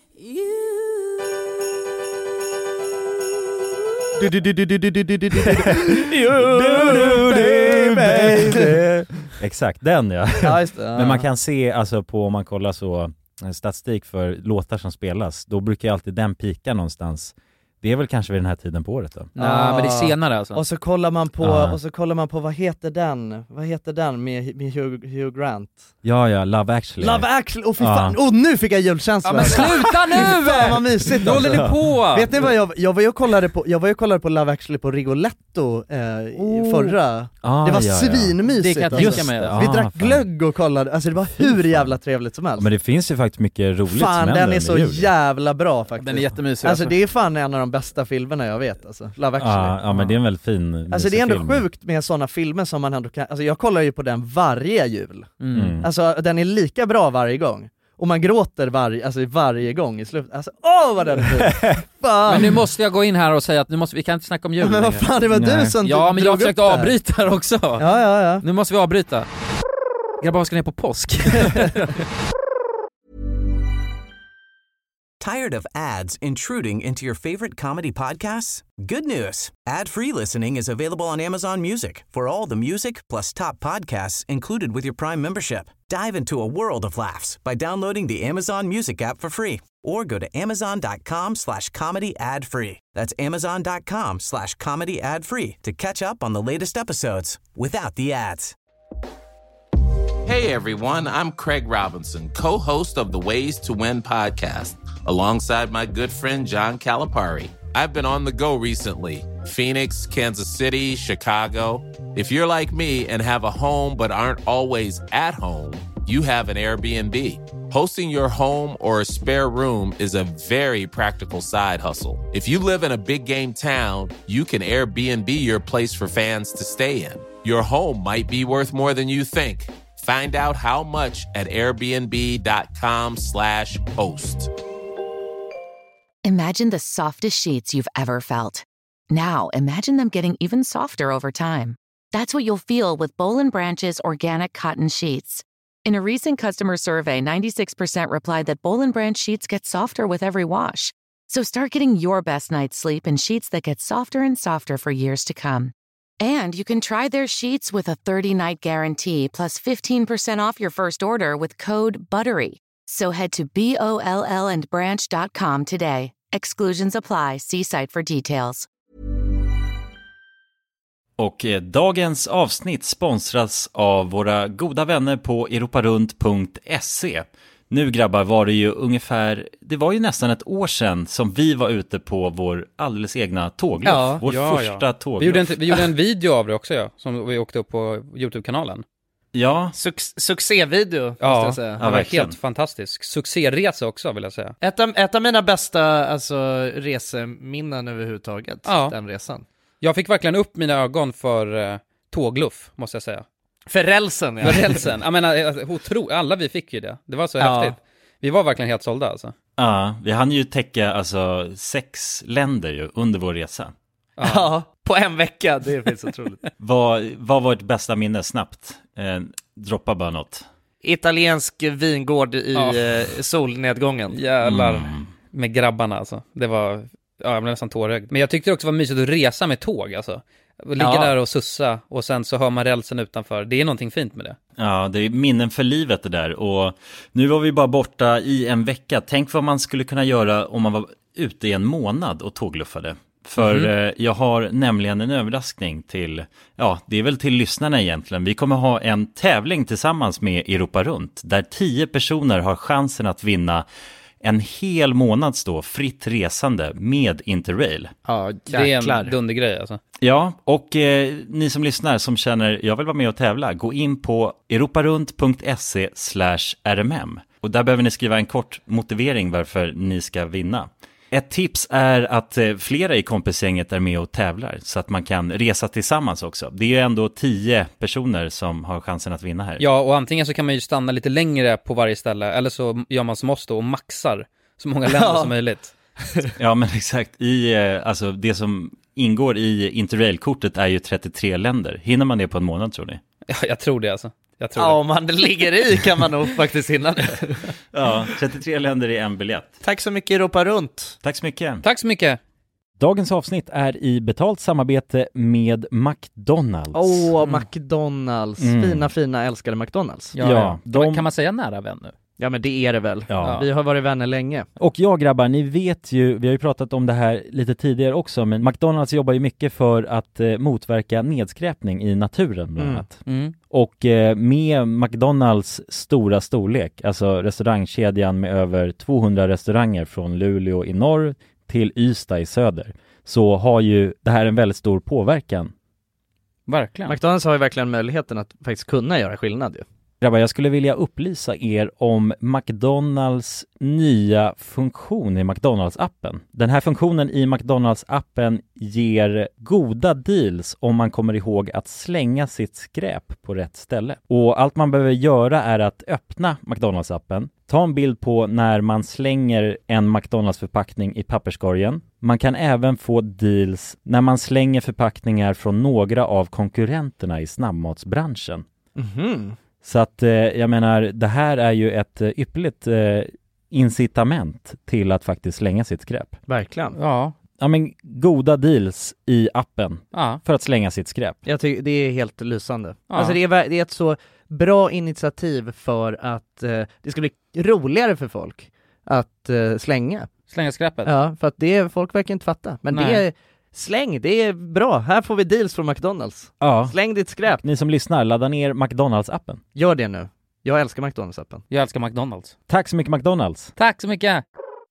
Exakt, den ja. Ja just det. Ja. Men man kan se, alltså på, om man kollar så eh, statistik för låtar som spelas, då brukar ju alltid den pika någonstans. Det är väl kanske vid den här tiden på året då. Nej, men det är senare alltså. Och så kollar man på, Ja. och så kollar man på vad heter den? Vad heter den med, med Hugh, Hugh Grant? Ja, ja, Love actually. Love actually, och fy Ja. fan, och nu fick jag julkänsla. Ja men sluta nu! Fan vad mysigt Då håller alltså. ni på! Vet ni vad jag, jag var ju och kollade på, jag var ju och kollade på Love actually på Rigoletto eh, i Oh. förra. Ah, Det var ja, ja. svinmysigt. Det kan jag alltså. tänka mig. det. Vi Ah, drack fan. glögg och kollade, alltså det var Fy hur fan. jävla trevligt som Ja, helst. men det finns ju faktiskt mycket roligt Fan som händer den är med så jul. jävla bra faktiskt. Den är jättemysig Alltså det är fan en av de bästa filmerna jag vet alltså, Love actually. Ja, ja, men det är en väldigt fin Alltså det är ändå film. sjukt med sådana filmer som man ändå kan, alltså jag kollar ju på den varje jul. Mm. Mm. Alltså den är lika bra varje gång. Och man gråter varje, alltså varje gång i slutet. Alltså åh vad den är fin! Fan! Men nu måste jag gå in här och säga att nu måste, vi kan inte snacka om jul men vad längre. fan, det var Nej. du som Ja men jag drog försökte upp det här. avbryta här också. Ja ja ja. Nu måste vi avbryta. Grabbar, vad ska ni på påsk? Tired of ads intruding into your favorite comedy podcasts? Good news. Ad-free listening is available on Amazon Music for all the music plus top podcasts included with your Prime membership. Dive into a world of laughs by downloading the Amazon Music app for free or go to amazon.com slash comedy ad free. That's amazon.com slash comedy ad free to catch up on the latest episodes without the ads. Hey everyone, I'm Craig Robinson, co-host of the Ways to Win podcast, alongside my good friend John Calipari. I've been on the go recently. Phoenix, Kansas City, Chicago. If you're like me and have a home but aren't always at home, you have an Airbnb. Hosting your home or a spare room is a very practical side hustle. If you live in a big game town, you can Airbnb your place for fans to stay in. Your home might be worth more than you think. Find out how much at airbnb.com slash host. Imagine the softest sheets you've ever felt. Now, imagine them getting even softer over time. That's what you'll feel with Boll and Branch's organic cotton sheets. In a recent customer survey, ninety-six percent replied that Boll and Branch sheets get softer with every wash. So start getting your best night's sleep in sheets that get softer and softer for years to come. And you can try their sheets with a thirty-night guarantee plus fifteen percent off your first order with code BUTTERY. So head to B O L L and branch dot com today. Exclusions apply. See site for details. Och eh, dagens avsnitt sponsras av våra goda vänner på europarunt punkt se. Nu grabbar var det ju ungefär, det var ju nästan ett år sedan som vi var ute på vår alldeles egna tågluff. Ja, vår ja, första ja. tågluff. Vi gjorde, en, vi gjorde en video av det också, ja, som vi åkte upp på YouTube-kanalen. Ja. Suc- succévideo, måste Ja, jag säga. ja, det var verkligen. helt fantastisk. Succéresa också, vill jag säga. Ett av, ett av mina bästa alltså, reseminnen överhuvudtaget, Ja. den resan. Jag fick verkligen upp mina ögon för uh, tågluff, måste jag säga. För rälsen, ja. För rälsen. Jag menar, otro, alla vi fick ju det. Det var så Ja. häftigt. Vi var verkligen helt sålda alltså. Ja, vi hann ju täcka alltså sex länder ju under vår resa. Ja. Ja, på en vecka, det är faktiskt otroligt. Vad, vad var ert bästa minne snabbt? Eh, droppa bara något. Italiensk vingård i Ja. eh, solnedgången. Jävlar. Mm. Med grabbarna alltså. Det var, ja, jag blev nästan tårögd. Men jag tyckte det också var mysigt att resa med tåg alltså. Ligga Ja. där och sussa och sen så hör man rälsen utanför. Det är någonting fint med det. Ja, det är minnen för livet det där. Och nu var vi bara borta i en vecka. Tänk vad man skulle kunna göra om man var ute i en månad och tågluffade. För Mhm. eh, jag har nämligen en överraskning till, ja, det är väl till lyssnarna egentligen. Vi kommer ha en tävling tillsammans med Europa Runt, där tio personer har chansen att vinna en hel månads då fritt resande med Interrail. Ja, Det är jäklar. en dundergrej alltså. Ja, och eh, ni som lyssnar som känner jag vill vara med och tävla, gå in på europarunt.se slash rmm. Och där behöver ni skriva en kort motivering varför ni ska vinna. Ett tips är att eh, flera i kompisgänget är med och tävlar så att man kan resa tillsammans också. Det är ju ändå tio personer som har chansen att vinna här. Ja, och antingen så kan man ju stanna lite längre på varje ställe, eller så gör man som oss då och maxar så många länder Ja. som möjligt. Ja, men exakt. I, eh, alltså, det som ingår i Interrail-kortet är ju trettiotre länder. Hinner man det på en månad, tror ni? Ja, jag tror det alltså. Jag tror Ja, det. om man ligger i kan man nog faktiskt hinna det. Ja, trettiotre länder i en biljett. Tack så mycket Europa Runt. Tack så mycket. Tack så mycket. Dagens avsnitt är i betalt samarbete med McDonalds. Åh, McDonalds. Mm. Fina, fina, älskade McDonalds. Ja, Ja, ja. de- Kan man säga nära vän nu? Ja, men det är det väl. Ja. Vi har varit vänner länge. Och ja grabbar, ni vet ju, vi har ju pratat om det här lite tidigare också, men McDonalds jobbar ju mycket för att eh, motverka nedskräpning i naturen bland Mm. annat. Mm. Och eh, med McDonalds stora storlek, alltså restaurangkedjan med över tvåhundra restauranger från Luleå i norr till Ystad i söder, så har ju det här en väldigt stor påverkan. Verkligen. McDonalds har ju verkligen möjligheten att faktiskt kunna göra skillnad ju. Grabbar, jag skulle vilja upplysa er om McDonalds nya funktion i McDonalds-appen. Den här funktionen i McDonalds-appen ger goda deals om man kommer ihåg att slänga sitt skräp på rätt ställe. Och allt man behöver göra är att öppna McDonalds-appen, ta en bild på när man slänger en McDonalds-förpackning i papperskorgen. Man kan även få deals när man slänger förpackningar från några av konkurrenterna i snabbmatsbranschen. Mhm. Så att eh, jag menar, det här är ju ett eh, ypperligt eh, incitament till att faktiskt slänga sitt skräp. Verkligen. Ja. Ja, men goda deals i appen Ja. för att slänga sitt skräp. Jag tycker det är helt lysande. Ja. Alltså det är, ver- det är ett så bra initiativ för att eh, det ska bli roligare för folk att eh, slänga. Slänga skräpet. Ja, för att det är, folk verkar inte fatta. Men Nej. det är, släng, det är bra. Här får vi deals från McDonalds. Ja. Släng ditt skräp. Ni som lyssnar, ladda ner McDonalds-appen. Gör det nu. Jag älskar McDonalds-appen. Jag älskar McDonalds. Tack så mycket McDonalds. Tack så mycket.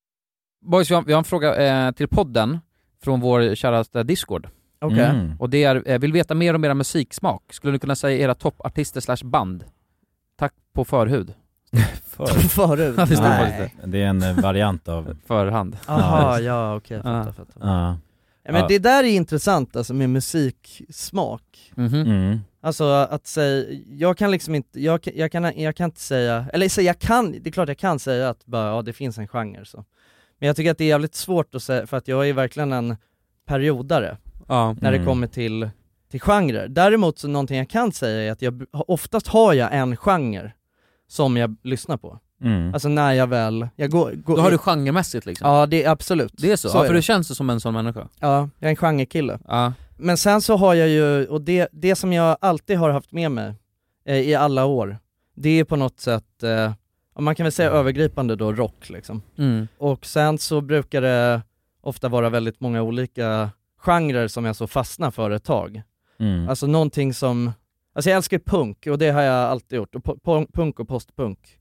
Boys, vi har, vi har en fråga eh, till podden från vår käraste Discord. Okej. Mm. Och det är, eh, vill veta mer om era musiksmak. Skulle ni kunna säga era toppartister slash band? Tack på förhud. För... Förut. Ja, det står Nej. faktiskt Det är en eh, variant av... Förhand. Jaha, ja okej, Ja. fattar, fattar. Ja. Ja, men Ja. det där är intressant alltså med musiksmak. Mhm. Mm. Alltså att säga, jag kan liksom inte, jag, kan- jag, kan, jag kan inte säga, eller så jag kan, det är klart jag kan säga att bara, ja det finns en genre så. Men jag tycker att det är jävligt svårt att säga, för att jag är verkligen en periodare Ja. när Mm. det kommer till, till genrer. Däremot så någonting jag kan säga är att jag, oftast har jag en genre som jag lyssnar på. Mm. Alltså när jag väl, jag går, går Då har du genremässigt liksom. Ja det är absolut. Det är så, så ja, är för det. du känns som en sån människa. Ja, jag är en genrekille. Ja. Men sen så har jag ju, och det, det som jag alltid har haft med mig eh, i alla år, det är på något sätt, eh, om man kan väl säga övergripande då, rock liksom. Mm. Och sen så brukar det ofta vara väldigt många olika genrer som jag så fastnar för ett tag. Mm. Alltså någonting som, alltså jag älskar punk och det har jag alltid gjort, och po- po- punk och postpunk.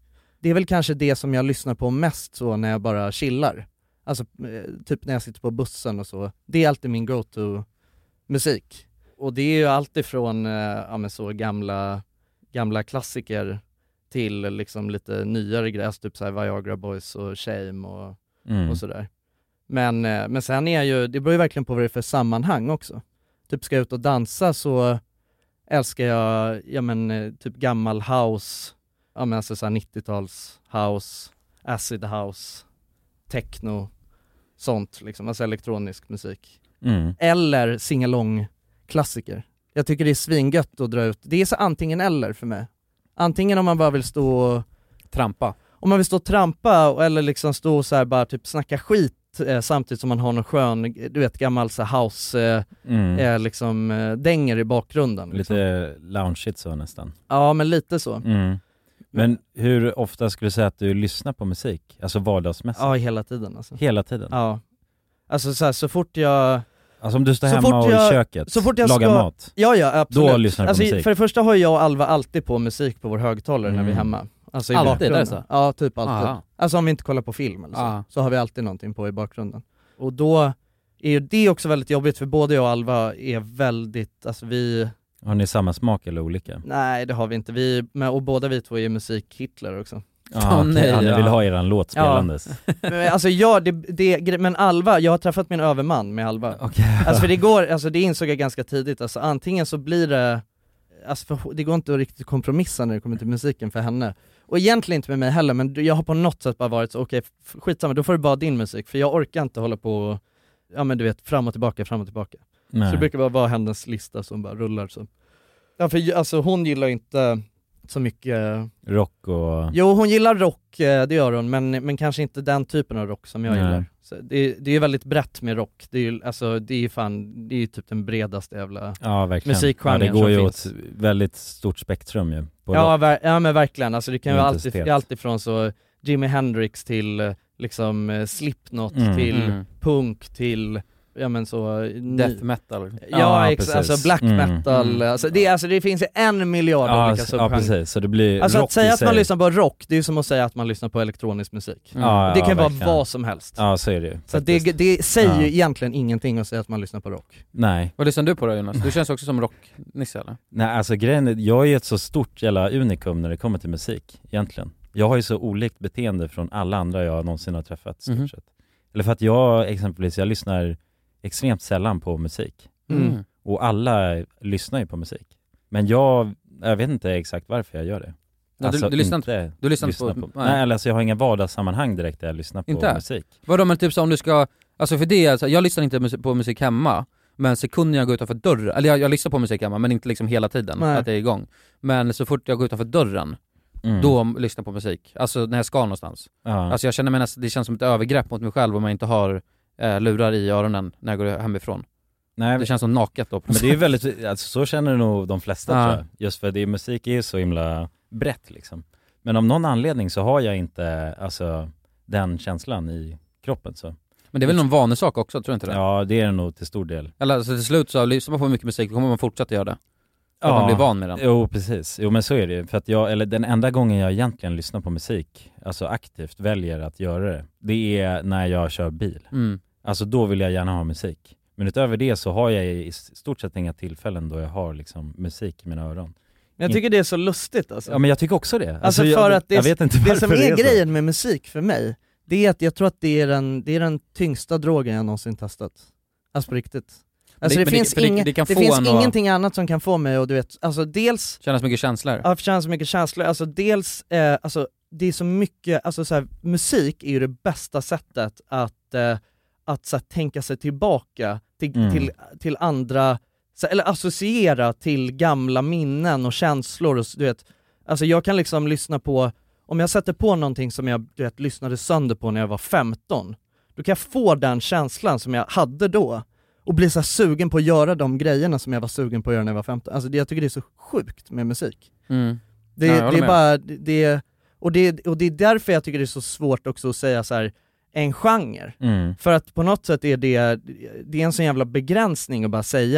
det är väl kanske det som jag lyssnar på mest så när jag bara chillar. Alltså eh, typ när jag sitter på bussen och så. Det är alltid min go-to musik. Och det är ju alltid från eh, ja, men så gamla, gamla klassiker till liksom lite nyare grejer, typ så här Viagra Boys och Shame och, Mm. och sådär. Men, eh, men sen är jag ju, det beror ju verkligen på vad det är för sammanhang också. Typ ska jag ut och dansa så älskar jag, ja men eh, typ gammal house, ja men alltså så här nittio-tals house, acid house, techno, sånt liksom, alltså elektronisk musik. Mm. Eller singalong klassiker. Jag tycker det är svingött att dra ut. Det är så antingen eller för mig. Antingen om man bara vill stå och Trampa. om man vill stå och trampa och, eller liksom stå och så här bara typ snacka skit eh, samtidigt som man har någon skön, du vet gammal så här house eh, Mm. eh, liksom eh, dänger i bakgrunden liksom. Lite loungeigt så nästan. Ja men lite så. Mm. Men hur ofta skulle du säga att du lyssnar på musik? Alltså vardagsmässigt? Ja hela tiden alltså. Hela tiden? Ja. Alltså så här, så fort jag Alltså om du står så hemma fort och jag, i köket, så fort jag lagar ska, mat, ja, ja, absolut. då lyssnar du alltså, på musik? För det första har jag och Alva alltid på musik på vår högtalare Mm. när vi är hemma. Alltså i Alltid, bakgrunden. är det så? Ja, typ alltid. Aha. Alltså om vi inte kollar på film eller så, Ah. så har vi alltid någonting på i bakgrunden. Och då är ju det också väldigt jobbigt för både jag och Alva är väldigt, alltså vi, har ni samma smak eller olika? nej det har vi inte, vi, men, och båda vi två är musik-Hitler också. Ah, Åh, okay. nej, ja, ni ja. vill ha eran låt spelandes. Men, alltså ja, det, det, men Alva, jag har träffat min överman med Alva. Okay. Alltså för det går, alltså det insåg jag ganska tidigt, alltså antingen så blir det, alltså för, det går inte att riktigt kompromissa när det kommer till musiken för henne. Och egentligen inte med mig heller, men jag har på något sätt bara varit så, okej okay, skitsamma, då får du bara din musik, för jag orkar inte hålla på, ja men du vet, fram och tillbaka, fram och tillbaka. Nej. Så det brukar bara vara hennes lista som bara rullar så. Ja för alltså hon gillar inte så mycket rock och... Jo hon gillar rock, det gör hon, men, men kanske inte den typen av rock som jag Nej. gillar. Så det, det är ju väldigt brett med rock, det är ju alltså, det är ju fan, det är ju typ den bredaste jävla Ja verkligen. musikgenren ja, det går ju som åt finns. väldigt stort spektrum ju. På Ja, rock. ver- ja men verkligen, alltså det kan ju Det är alltid, intensitet. det är alltid från så Jimi Hendrix till eh, liksom eh, Slipknot Mm. till Mm. punk till, ja men så ny- Death metal. Ja, Ja, ex- precis. alltså black Mm. metal, Mm. alltså, det, alltså det finns ju en miljard Ja, olika ja subgenrer. precis, så det blir Alltså rock att säga i att man sig. lyssnar på rock, det är ju som att säga att man lyssnar på elektronisk musik. Mm. Ja, Det kan ja, vara verkligen. vad som helst. Ja så är det ju. Så att det, faktiskt. det säger ju Ja. egentligen ingenting att säga att man lyssnar på rock. Nej. Vad lyssnar du på då Jonas? Du känns också som rocknisse eller? Nej alltså grejen är, jag är ju ett så stort jävla unikum när det kommer till musik egentligen. Jag har ju så olikt beteende från alla andra jag någonsin har träffat stort Mhm. sett. Eller för att jag exempelvis, jag lyssnar extremt sällan på musik. Mm. Och alla lyssnar ju på musik. Men jag, jag vet inte exakt varför jag gör det. Ja, du- du lyssnar inte- du lyssnar inte på- Nej, nej. eller alltså jag har inga vardagssammanhang direkt där jag lyssnar på Inte? musik. Vadå men typ så om du ska, alltså för det, alltså, jag lyssnar inte musik, på musik hemma, men sekunden jag går utanför dörren, eller jag, jag lyssnar på musik hemma men inte liksom hela tiden, Nej. att det är igång. Men så fort jag går utanför dörren, Mm. då lyssnar jag på musik. Alltså när jag ska någonstans. Ja. Alltså jag känner mig nästan, det känns som ett övergrepp mot mig själv om jag inte har eh, lurar i öronen när jag går hemifrån. Nej, Det känns som naket då. men det är ju väldigt, alltså, så känner nog de flesta Ja. tror jag. Just för det, musik är ju så himla brett liksom. Men av någon anledning så har jag inte alltså, den känslan i kroppen så. Men det är väl någon vanesak också, tror du inte det? Ja, det är det nog till stor del. Eller alltså, till slut så lyssnar man på mycket musik, då kommer man fortsätta göra det. För att man blir van med den. Jo, precis. Jo, men så är det ju. För att jag, eller den enda gången jag egentligen lyssnar på musik, alltså aktivt väljer att göra det, det är när jag kör bil. Mm. Alltså då vill jag gärna ha musik. Men utöver det så har jag i stort sett inga tillfällen då jag har liksom musik i mina öron. Men jag tycker det är så lustigt alltså. Ja, men jag tycker också det. Alltså, jag, för att det, jag vet inte det varför som är, det är så. grejen med musik för mig, det är att jag tror att det är den, det är den tyngsta drogen jag någonsin testat. Alltså på riktigt. Alltså det- det, men det- finns, för det- inga, det kan det få finns en att- ingenting annat som kan få mig och du vet, alltså dels Kännas mycket känslor. Ja, för känns så mycket känslor, alltså dels, eh, alltså det är så mycket, alltså så här, musik är ju det bästa sättet att, eh, att så här, tänka sig tillbaka till, Mm. till, till andra, så, eller associera till gamla minnen och känslor och, du vet, alltså jag kan liksom lyssna på, om jag sätter på någonting som jag du vet, lyssnade sönder på när jag var femton, då kan jag få den känslan som jag hade då och bli så här sugen på att göra de grejerna som jag var sugen på att göra när jag var femton. Alltså det, jag tycker det är så sjukt med musik. Mm. Det, Ja, jag det håller är med. bara, det, och, det, och det är därför jag tycker det är så svårt också att säga så här en genre. Mm. För att på något sätt är det, det är en sån jävla begränsning att bara säga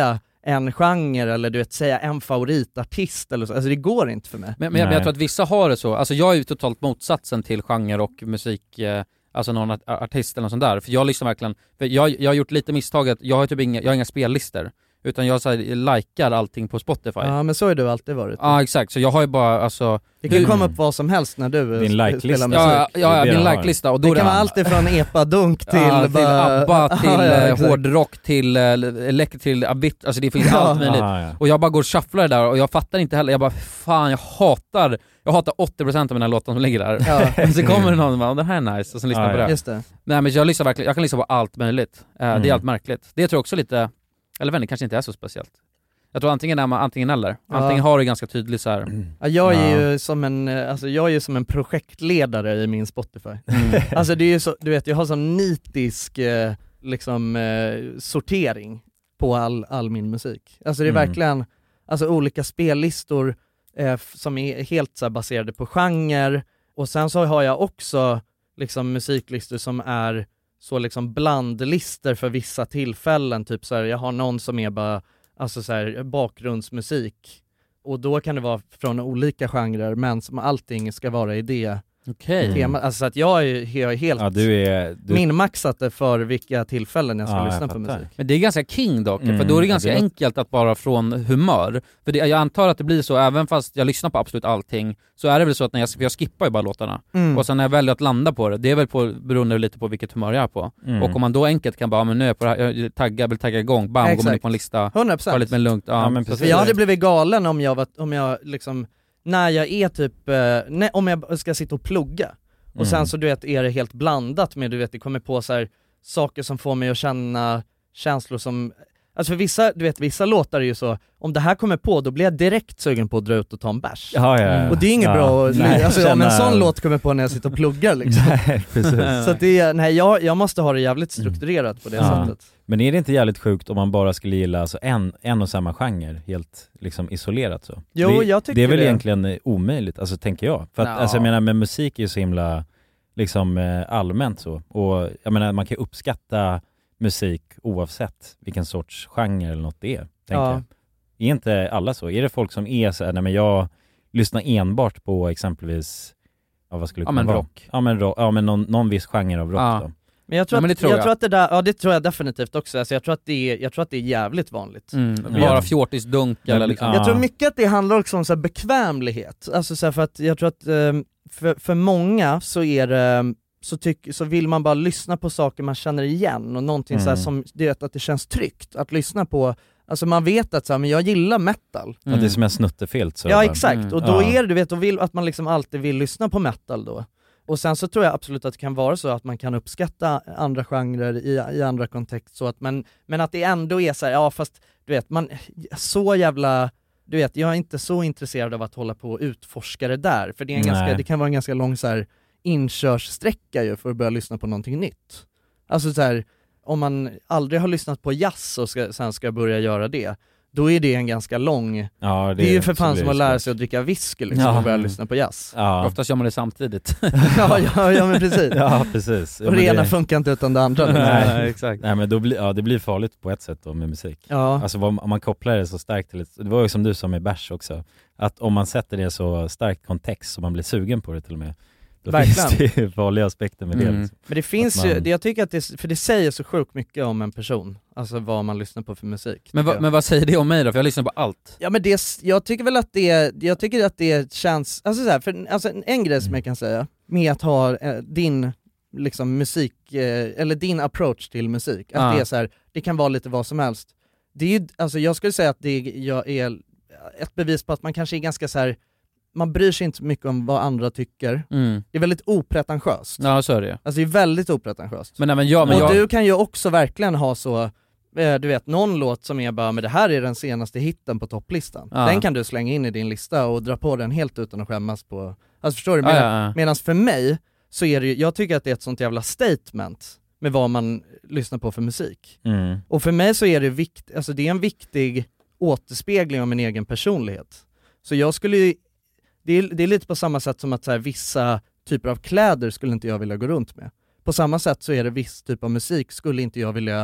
en genre eller du vet säga en favoritartist eller så. Alltså det går inte för mig. Men, men jag, jag tror att vissa har det så. Alltså jag är ju totalt motsatsen till genre och musik, eh, alltså någon artist eller något sånt där. För jag lyssnar verkligen, för jag, jag har gjort lite misstaget, jag har typ inga, jag har inga spellistor. Utan jag så här, likar allting på Spotify. Ja, men så har du alltid varit. Ja, exakt. Så jag har ju bara, alltså... Det kan ju komma upp vad som helst när du Din spelar like-lista. musik. Ja, ja, ja min like-lista. Och då det kan det vara allt ifrån epa-dunk till... ja, till bara... ABBA, till ja, ja, hårdrock, till elekt, till Avicii. Alltså det finns ja. allt möjligt. Ah, ja. Och jag bara går och shufflar där och jag fattar inte heller. Jag bara, fan, jag hatar... Jag hatar åttio procent av mina låtar som ligger där. Ja. Så kommer det någon och bara, det här är nice. Och så lyssnar Ah, jag på ja. det. Just det. Nej, men jag lyssnar verkligen, jag kan lyssna på allt möjligt. Uh, Mm. Det är allt märkligt. Det tror jag också lite... Eller vänner, kanske inte är så speciellt. Jag tror antingen är man antingen eller. Antingen Ja. har du ganska tydligt så här. Ja, jag är Ja. ju som en, alltså jag är ju som en projektledare i min Spotify. Mm. Alltså det är ju så, du vet, jag har sån nitisk eh, liksom eh, sortering på all, all min musik. Alltså det är Mm. verkligen, alltså olika spellistor eh, f- som är helt så här, baserade på genre, och sen så har jag också liksom musiklistor som är så liksom blandlistor för vissa tillfällen, typ så här, jag har någon som är bara alltså så här, bakgrundsmusik, och då kan det vara från olika genrer, men som allting ska vara i det Okej. tema. Alltså så att jag är, jag är helt Ja, du är... Du... minmaxat det för vilka tillfällen jag ska Ja, lyssna jag på fattar. musik. Men det är ganska king dock, Mm, för då är det ja, ganska det låter- enkelt att bara från humör. För det, jag antar att det blir så, även fast jag lyssnar på absolut allting, så är det väl så att när jag, för jag skippar ju bara låtarna. Mm. Och sen när jag väljer att landa på det, det är väl på, beroende lite på vilket humör jag är på. Mm. Och om man då enkelt kan bara, ja, men nu är jag på det här, jag taggar, vill tagga igång, bam, går man Exakt. in på en lista, hundra tar procent. lite mer lugnt. Ja, Ja, men så precis. För jag hade blivit galen om jag var, om jag liksom, när jag är typ, eh, nej, om jag ska sitta och plugga. Och Mm. sen så du vet, är det helt blandat med, du vet, det kommer på så här saker som får mig att känna känslor som, alltså för vissa, du vet, vissa låtar är ju så, om det här kommer på, då blir jag direkt sugen på att dra ut och ta en bärs. Ja, ja, ja. Och det är inget ja. bra att, Nej, alltså, om en känna- sån låt kommer på när jag sitter och pluggar liksom. Nej, precis. Så att det är, nej jag, jag måste ha det jävligt strukturerat på det Ja. sättet. Men är det inte jävligt sjukt om man bara skulle gilla alltså en, en och samma genre, helt liksom isolerat så? Jo, det, jag tycker det är väl det. egentligen eh, omöjligt, alltså tänker jag. För att, Ja. alltså jag menar, med musik är ju så himla liksom eh, allmänt så. Och jag menar, man kan ju uppskatta musik oavsett vilken sorts genre eller något det är, tänker Ja. jag. Är inte alla så? Är det folk som är så här, nej men jag lyssnar enbart på exempelvis, ja vad skulle det Ja, kunna men vara? rock. Ja men rock, ja men någon, någon viss genre av rock Ja. då. Men jag tror, Ja, men det att, tror jag, jag. tror att det där, ja det tror jag definitivt också, alltså jag tror att det är, jag tror att det är jävligt vanligt. Mm. Ja. Bara fjortisdunk Ja, eller liksom. ja. Jag tror mycket att det handlar också om så här bekvämlighet, alltså så här, för att jag tror att eh, för, för många så är det, så, tyck, så vill man bara lyssna på saker man känner igen, och någonting så här Mm. som, det, att det känns tryggt att lyssna på, alltså man vet att så här, men jag gillar metal. Ja, det är som en snuttefilt så. Ja bara. exakt, Mm. och då Ja. är det, du vet, och vill, att man liksom alltid vill lyssna på metal då. Och sen så tror jag absolut att det kan vara så att man kan uppskatta andra genrer i, i andra kontext, så att man, men att det ändå är så här, ja fast du vet, man, så jävla, du vet, jag är inte så intresserad av att hålla på och utforska det där, för det, är en Nej. ganska, det kan vara en ganska lång så här inkörssträcka ju för att börja lyssna på någonting nytt. Alltså så här, om man aldrig har lyssnat på jazz och ska, sen ska börja göra det, då är det en ganska lång, Ja, det, är ju för fan så som blir att det lära svårt. sig att dricka whisky liksom, Ja. och börja lyssna på jazz. Ja, Oftast gör man det samtidigt. ja, ja, ja men precis. ja precis. Ja, Och men det ena det, funkar inte utan det andra. Nej. exakt. nej men då blir, ja, det blir farligt på ett sätt då med musik. Ja. Alltså vad, om man kopplar det så starkt till ett, det var ju som du sa med bärs också, att om man sätter det så starkt kontext så man blir sugen på det till och med, då Verkligen. finns det ju farliga aspekter med det Mm. liksom. Men det finns Att man- ju, det, jag tycker att det, för det säger så sjukt mycket om en person, alltså vad man lyssnar på för musik. Men, tycker va, jag. men vad säger det om mig då? För jag lyssnar på allt. Ja men det, jag tycker väl att det, jag tycker att det känns, alltså så här, för alltså en grej som Mm. jag kan säga, med att ha eh, din liksom musik, eh, eller din approach till musik, att Ja. det är så här, det kan vara lite vad som helst. Det är ju, alltså jag skulle säga att det jag är ett bevis på att man kanske är ganska så här, man bryr sig inte mycket om vad andra tycker. Mm. Det är väldigt opretentiöst. Ja, så är det ju. Alltså det är väldigt opretentiöst. Men även jag, men och jag... du kan ju också verkligen ha så, eh, du vet, någon låt som är bara, men det här är den senaste hitten på topplistan. Ja. Den kan du slänga in i din lista och dra på den helt utan att skämmas på, alltså förstår du? Ja, Medan, ja, ja. medans för mig så är det ju, jag tycker att det är ett sånt jävla statement med vad man lyssnar på för musik. Mm. Och för mig så är det vikt, alltså det är en viktig återspegling av min egen personlighet. Så jag skulle ju, det är, det är lite på samma sätt som att så här, vissa typer av kläder skulle inte jag vilja gå runt med. På samma sätt så är det viss typ av musik skulle inte jag vilja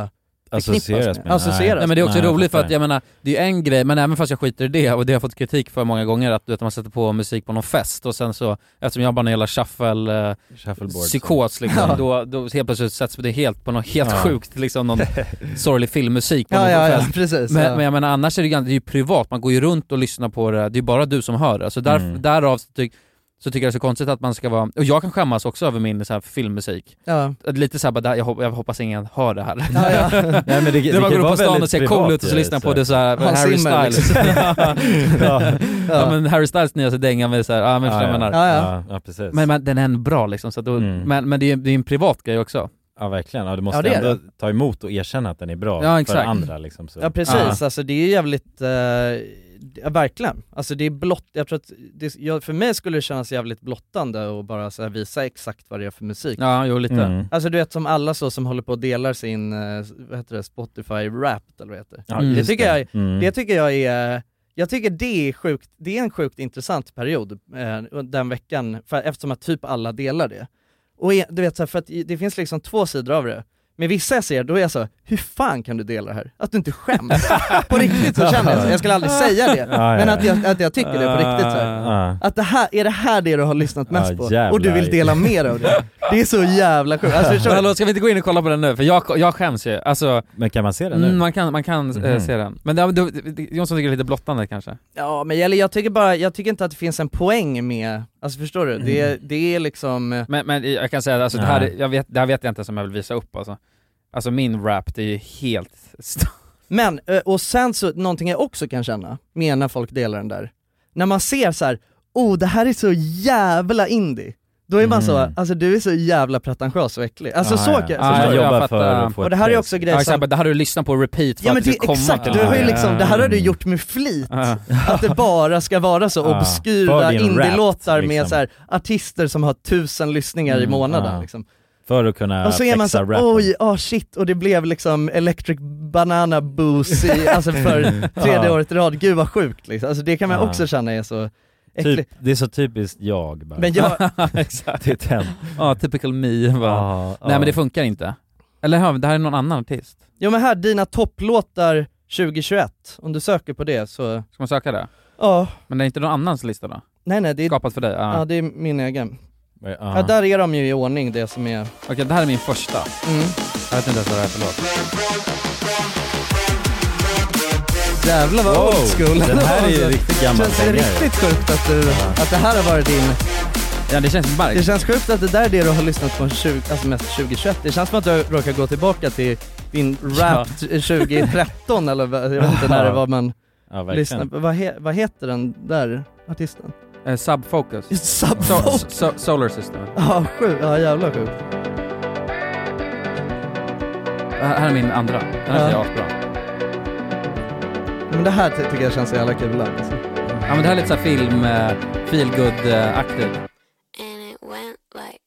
associeras med. Associeras. Nej, men det är också Nej, roligt för jag att jag menar, det är ju en grej, men även fast jag skiter i det, och det har jag fått kritik för många gånger, att du vet, man sätter på musik på någon fest och sen så, eftersom jag bara en jävla shuffle eh, psykos liksom, Ja. då, då helt plötsligt sätts det helt på något helt Ja. sjukt, liksom någon sorglig filmmusik på Ja, någon ja, ja, fest. precis. Men, ja. men jag menar, annars är det, ganska, det är ju privat, man går ju runt och lyssnar på det, det är ju bara du som hör det. Så där, Mm. därav så, tyck, så tycker jag det är så konstigt att man ska vara, och jag kan skämmas också över min så här, filmmusik. Ja. Lite såhär, bara, där, jag, hoppas, jag hoppas ingen hör det här. Ja, ja. Nej, men det, det, Det var kan går upp vara på stan väldigt och ser privat cool ut och så ju, lyssnar på det såhär, Hans Harry Zimmer, Styles. ja. ja. ja men Harry Styles nyaste dänga med såhär, ja men Ja, förstår ja. jag menar. Ja, Ja, ja, precis. Men, men den är ändå bra liksom, så då, Mm. men, men det är ju det är en privat grej också. Ja, verkligen. Ja, du måste Ja, det är ändå det. ta emot och erkänna att den är bra Ja, för exakt. andra liksom. Så. Ja precis, Ja. alltså det är ju jävligt, eh, ja, verkligen, alltså det är blott, jag tror att det, jag, för mig skulle det kännas jävligt blottande och bara så här visa exakt vad det är för musik. Ja, jo lite. Mm. Alltså du vet som alla så som håller på och delar sin, eh, vad heter det, Spotify Wrapped eller vad heter det? Ja, Mm. Det just tycker jag, Mm. det tycker jag är, jag tycker det är sjukt, det är en sjukt intressant period eh, den veckan, för, eftersom att typ alla delar det. Och är- du vet så här, för att det finns liksom två sidor av det. Men vissa jag ser, då är jag så, hur fan kan du dela det här? Att du inte skäms. På riktigt så känner jag så. Jag skulle aldrig säga det, Ja, men ja. att jag, att jag tycker det på riktigt så här. Ja. Att det här, är det här det du har lyssnat mest Ja, på? jävlar. Och du vill dela mer av det? Det är så jävla sjukt. Alltså, förstår Men du? hallå, ska vi inte gå in och kolla på den nu? För jag, jag skäms ju, alltså, Men kan man se den nu? mm, man kan, man kan eh, Mhm. se den. Men det, det, det, Jonsson tycker det är lite blottande kanske. Ja, men jag, jag tycker bara, jag tycker inte att det finns en poäng med, alltså förstår du? Det, Mm. det är liksom, eh, Men, men jag kan säga, alltså, det, Nej. här, jag vet, det här vet jag inte som jag vill visa upp alltså. Alltså min rap, det är ju helt st- men, eh, och sen så, någonting jag också kan känna med när folk delar den där, när man ser så här, oh det här är så jävla indie, då är man Mm. så, alltså du är så jävla pretentiös och äcklig. Alltså Ah, så ja. kan Ah, förstår jag du? jag jobbar fattar. för att få Och ett det här är pris. också Ja, grejer som, exakt, det här har du lyssnat på repeat för ja men att det det, ska komma exakt, till du har ju det. liksom, det här har du Mm. gjort med flit. Ja. Att det bara ska vara så Ja, obskyra för din indie-låtar rap, med liksom. så här, artister som har tusen lyssningar i Mm, månaden ja. liksom. För att kunna Och så är man flexa så, rappen. oj, oh shit, och det blev liksom Electric Banana Booze i, alltså för tredje Ja. året i rad, gud vad sjukt liksom. Alltså det kan man Ja. också känna är så äckligt. Typ, det är så typiskt jag bara. Men jag, Exakt. Det är den. Ja, typical me. Bara. Ja, Nej ja. men det funkar inte. Eller hör vi, det här är någon annan artist. jo men här, dina topplåtar tjugohundratjugoett, om du söker på det så, Ska man söka det? ja, Men det är inte någon annans lista då? nej nej det är, Skapat för dig? Ja. ja det är min egen. Ja. Ja där är de ju i ordning det som är, Okej, det här är min första. mm. Jag vet inte ens vad det här är för låt. Jävlar vad Wow, old school. den här är ju Alltså, riktigt gammal känns det dängare. riktigt sjukt att, du, att det här har varit din, Ja det känns det märkt. känns sjukt att det där är det du har lyssnat på tjugo, alltså mest tjugohundratjugoett. Det känns som att du råkar gå tillbaka till din rap tjugotretton eller vad- jag vet inte när det var man Ja, lyssnade verkligen. på. Vad, he, vad heter den där artisten? Eh, Subfocus. So, Subfocus. so, solar System. Ja, sjukt, ja jävla sjukt. Det här här är min andra. Den här Ja. är asbra. Men det här ty- tycker jag känns så jävla kul alltså. Ja men det här är lite såhär film, uh, feel good uh, aktigt. And it went like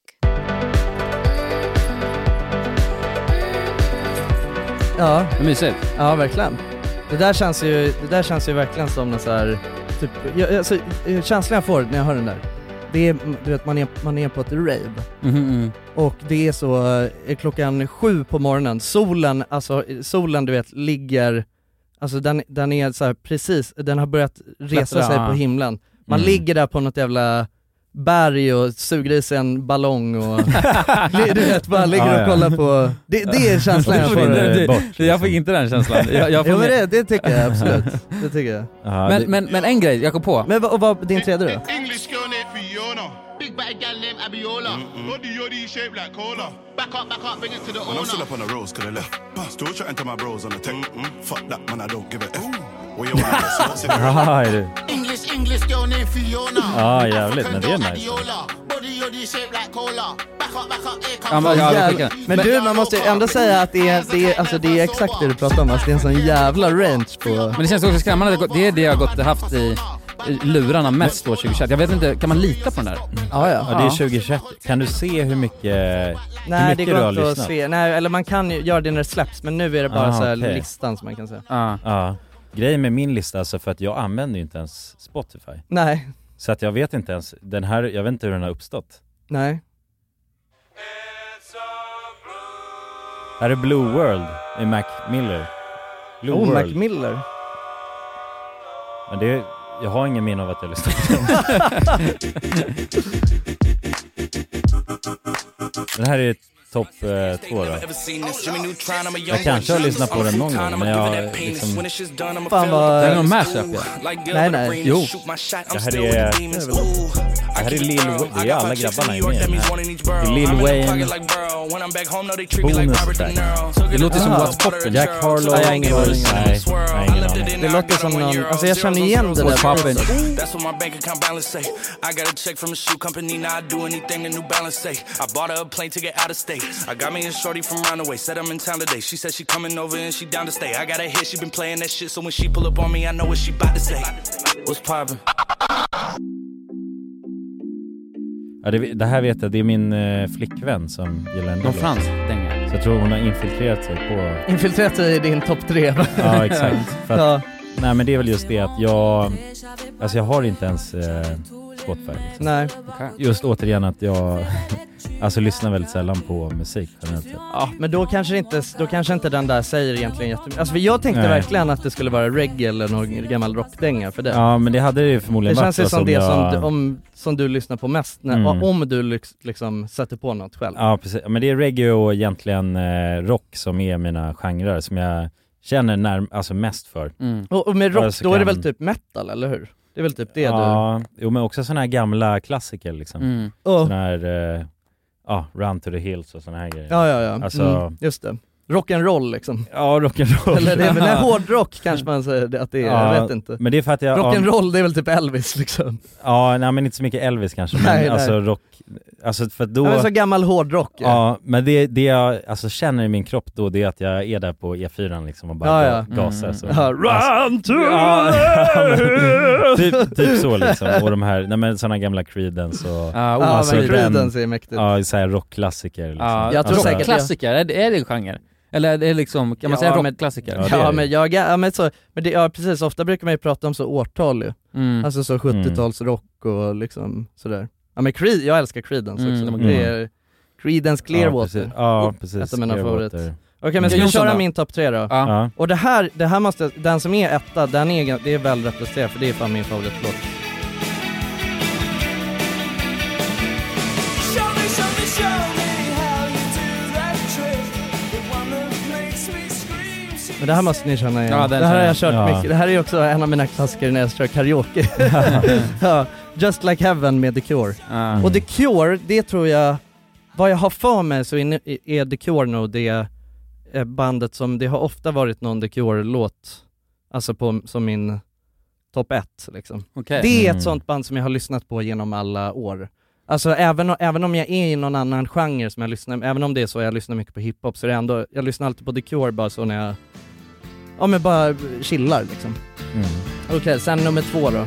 Ja, Det är mysigt. ja verkligen. Det där känns ju, det där känns ju verkligen som någon så här, typ, jag, alltså, känslan jag får när jag hör den där, det är, du vet man är, man är på ett rave. Mhm, mm. Och det är så eh, klockan sju på morgonen, solen, alltså solen du vet ligger, alltså den, den är så här precis, den har börjat resa Klättra, sig ja. på himlen. Man Mm. ligger där på något jävla berg och suger i sig en ballong och du vet, bara ligger Ja, ja. och kollar på, det, det är känslan jag Och får. försvinner Det, bort, Det, jag fick inte den känslan. Jag, jag får jo men med- det, det tycker jag absolut, det tycker jag. Ja, men, det- men, men en grej, jag kom på. Men vad, och vad, din tredje då? English girl named Fiona. Big bad gal named Abiola. Body yoddy shaped like cola. Back up, back up, bring it to the owner. I'm still up on the roads, could have left. Still chatting to my bros on the tech. Fuck that, man, I don't give a F. Where you want Ja, är det. English, English girl named Fiona. Ja, jävligt, men det är nice. Abiola. Body yoddy shaped like cola. Back up, back up, here Ja, comes men, ja, vi Jävla- skickar. men du, man måste ju ändå säga att det är, det är, alltså det är exakt det du pratar om, alltså det är en sån jävla range på. Men det känns också skrämmande, det är det jag har gått haft i i lurarna mest då tjugohundratjugoett. Jag vet inte, kan man lita på den där? Ja, ja. Ja, det är tjugohundratjugoett. Kan du se hur mycket, hur Nej, det mycket du har går inte att lyssnat? se. Nej, eller man kan ju göra det när det släpps, men nu är det bara Ah, så här okej. listan som man kan säga. Ja. Ja. Grejen med min lista, alltså, för att jag använder ju inte ens Spotify. Nej, Så att jag vet inte ens, den här, jag vet inte hur den har uppstått. nej. Är det Blue World i Mac Miller? Blue Oh, World. Mac Miller. Men det, jag har ingen minne av att jag lyssnade på den. Den här är topp eh, två då. Jag kanske har lyssnat på den någon gång, men jag liksom... Fan vad... Det är någon mashup, ja. Nej, nej. Jo. Det här är... Det här är Lil Wayne. Det är alla grabbarna i med den här. Det är Lil Wayne. Bonus track. Det låter som What's Poppin'. Jack Harlow. Nej, jag har ingen aning. Nej, nej, ingen aning. Det låter som någon... Alltså jag känner igen det där. What's Poppin'. That's what my bank account balance say. I got a check from a shoe company, now I do anything the New Balance say. I bought her a plane ticket out of state. I got me a shorty from Roundaway, said I'm in town today. She said she coming over and she down to stay. I got a hit, she been playing that shit, so when she pull up on me, I know what she about to say. What's poppin'? Ja, det, det här vet jag, det är min eh, flickvän som gillar en del. Någon fransk dänga. Så jag tror hon har infiltrerat sig på... Infiltrerat sig i din topp tre. Ja, exakt. För att, Ja. Nej, men det är väl just det att jag... Alltså jag har inte ens eh, Spotify. Liksom. Nej. Just återigen att jag... Alltså lyssnar väldigt sällan på musik generellt sett. Ja, men då kanske inte, då kanske inte den där säger egentligen jättemycket. Alltså för jag tänkte Nej. verkligen att det skulle vara reggae eller någon gammal rockdänga för det. Ja, men det hade det ju förmodligen Det känns ju varit, som som det jag... som, du, om, som du lyssnar på mest när, Mm. om du lyx, liksom sätter på något själv. Ja, precis. Men det är reggae och egentligen eh, rock som är mina genrer som jag känner när, alltså mest för. Mm. Och, och med rock, Alltså, då är det kan- väl typ metal, eller hur? Det är väl typ det Ja, jo, men också såna här gamla klassiker liksom. Mm. du... Oh. Såna här, eh, ja, Run to the Hills och såna här grejer. Ja, ja, ja. Alltså, mm, just det. Rock'n'roll liksom. ja, rock'n'roll. Eller det är väl nej, hårdrock kanske man säger det, att det är, Ja, jag vet inte. Men det är för att jag... Rock'n'roll, det är väl typ Elvis liksom. Ja, nej, men inte så mycket Elvis kanske. Men Nej, nej. alltså rock... Alltså för att då... Ja, men så gammal hårdrock. Ja, Ja, men det, det jag alltså, känner i min kropp då, det är att jag är där på E fyra liksom och bara Ja, ga- ja. gasar. Så. Ja, run to Ja, men, typ, typ så liksom. Och de här, nej men sådana gamla Creedence och... Ja, oh, Ja, alltså men den- Creedence är mäktigt. Ja, så här rockklassiker liksom. Ja, Jag tror alltså, säkert- rockklassiker, är det, är det en genre? Eller är det liksom, kan man Ja, säga men- rockklassiker? Ja, det Ja, är men jag, ja men så, men det, ja precis, ofta brukar man ju prata om så årtal ju. Mm. Alltså så sjuttiotalsrock och liksom sådär. Ja men Creed, jag älskar Creedence också. Mm, Det är Creedence Clearwater. Ja, precis. Ja, Oh, precis. ett av mina Clearwater. favoriter. Okej, men ska Jonsson vi köra då? min topp tre då? Ja. Ja. Och det här, det här måste, den som är etta, den är, det är väl representerat för det är fan min favoritlåt. Men det här måste ni känna igen. Ja, den det här har känner jag kört jag. Ja. mycket. Det här är också en av mina klassiker när jag kör karaoke. Ja, Just Like Heaven med The Cure. Ja. Och The Cure, det tror jag, vad jag har för mig så är, är The Cure nog det eh, bandet som, det har ofta varit någon The Cure-låt, alltså på, som min topp ett liksom. Okej. Det är ett Mm. sånt band som jag har lyssnat på genom alla år. Alltså även, även om jag är i någon annan genre som jag lyssnar, även om det är så jag lyssnar mycket på hiphop, så är det ändå, jag lyssnar alltid på The Cure bara så när jag, ja men bara chillar liksom. Mm. Okej, okay, sen nummer två då.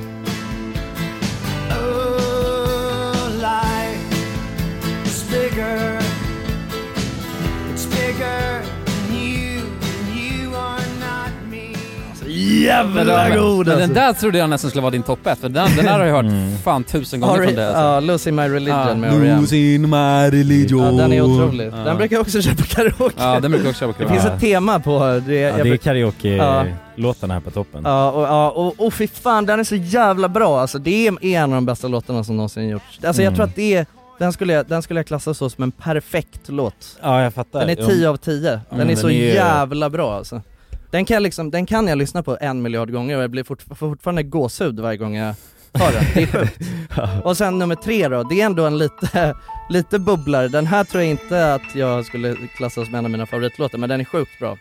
Jävla god Men alltså. den där trodde jag nästan skulle vara din topp ett, för den, den där har jag hört Mm. fan tusen gånger Har från du- det alltså. Ja, Losing My Religion Ja. med R E M. Losing my religion. Ja, den är otrolig. Ja. Den brukar jag också köra på karaoke. Ja, den brukar jag också köra på Det karaoke. finns ett tema på det. Ja, jag det är bruk- karaoke-låtarna här på toppen. Ja, och, ja, och, och fy fan, den är så jävla bra alltså. Det är en av de bästa låtarna som någonsin gjorts. Alltså jag Mm. tror att det är, den skulle jag, den skulle jag klassa så som en perfekt låt. Ja, jag fattar. Den är Jo. tio av tio. Den Mm, är den så är- jävla bra alltså. Den kan jag liksom, den kan jag lyssna på en miljard gånger och jag blir fort, fortfarande gåshud varje gång jag hör den. Det är sjukt. Och sen nummer tre då, det är ändå en lite, lite bubblare. Den här tror jag inte att jag skulle klassa som en av mina favoritlåtar, men den är sjukt bra.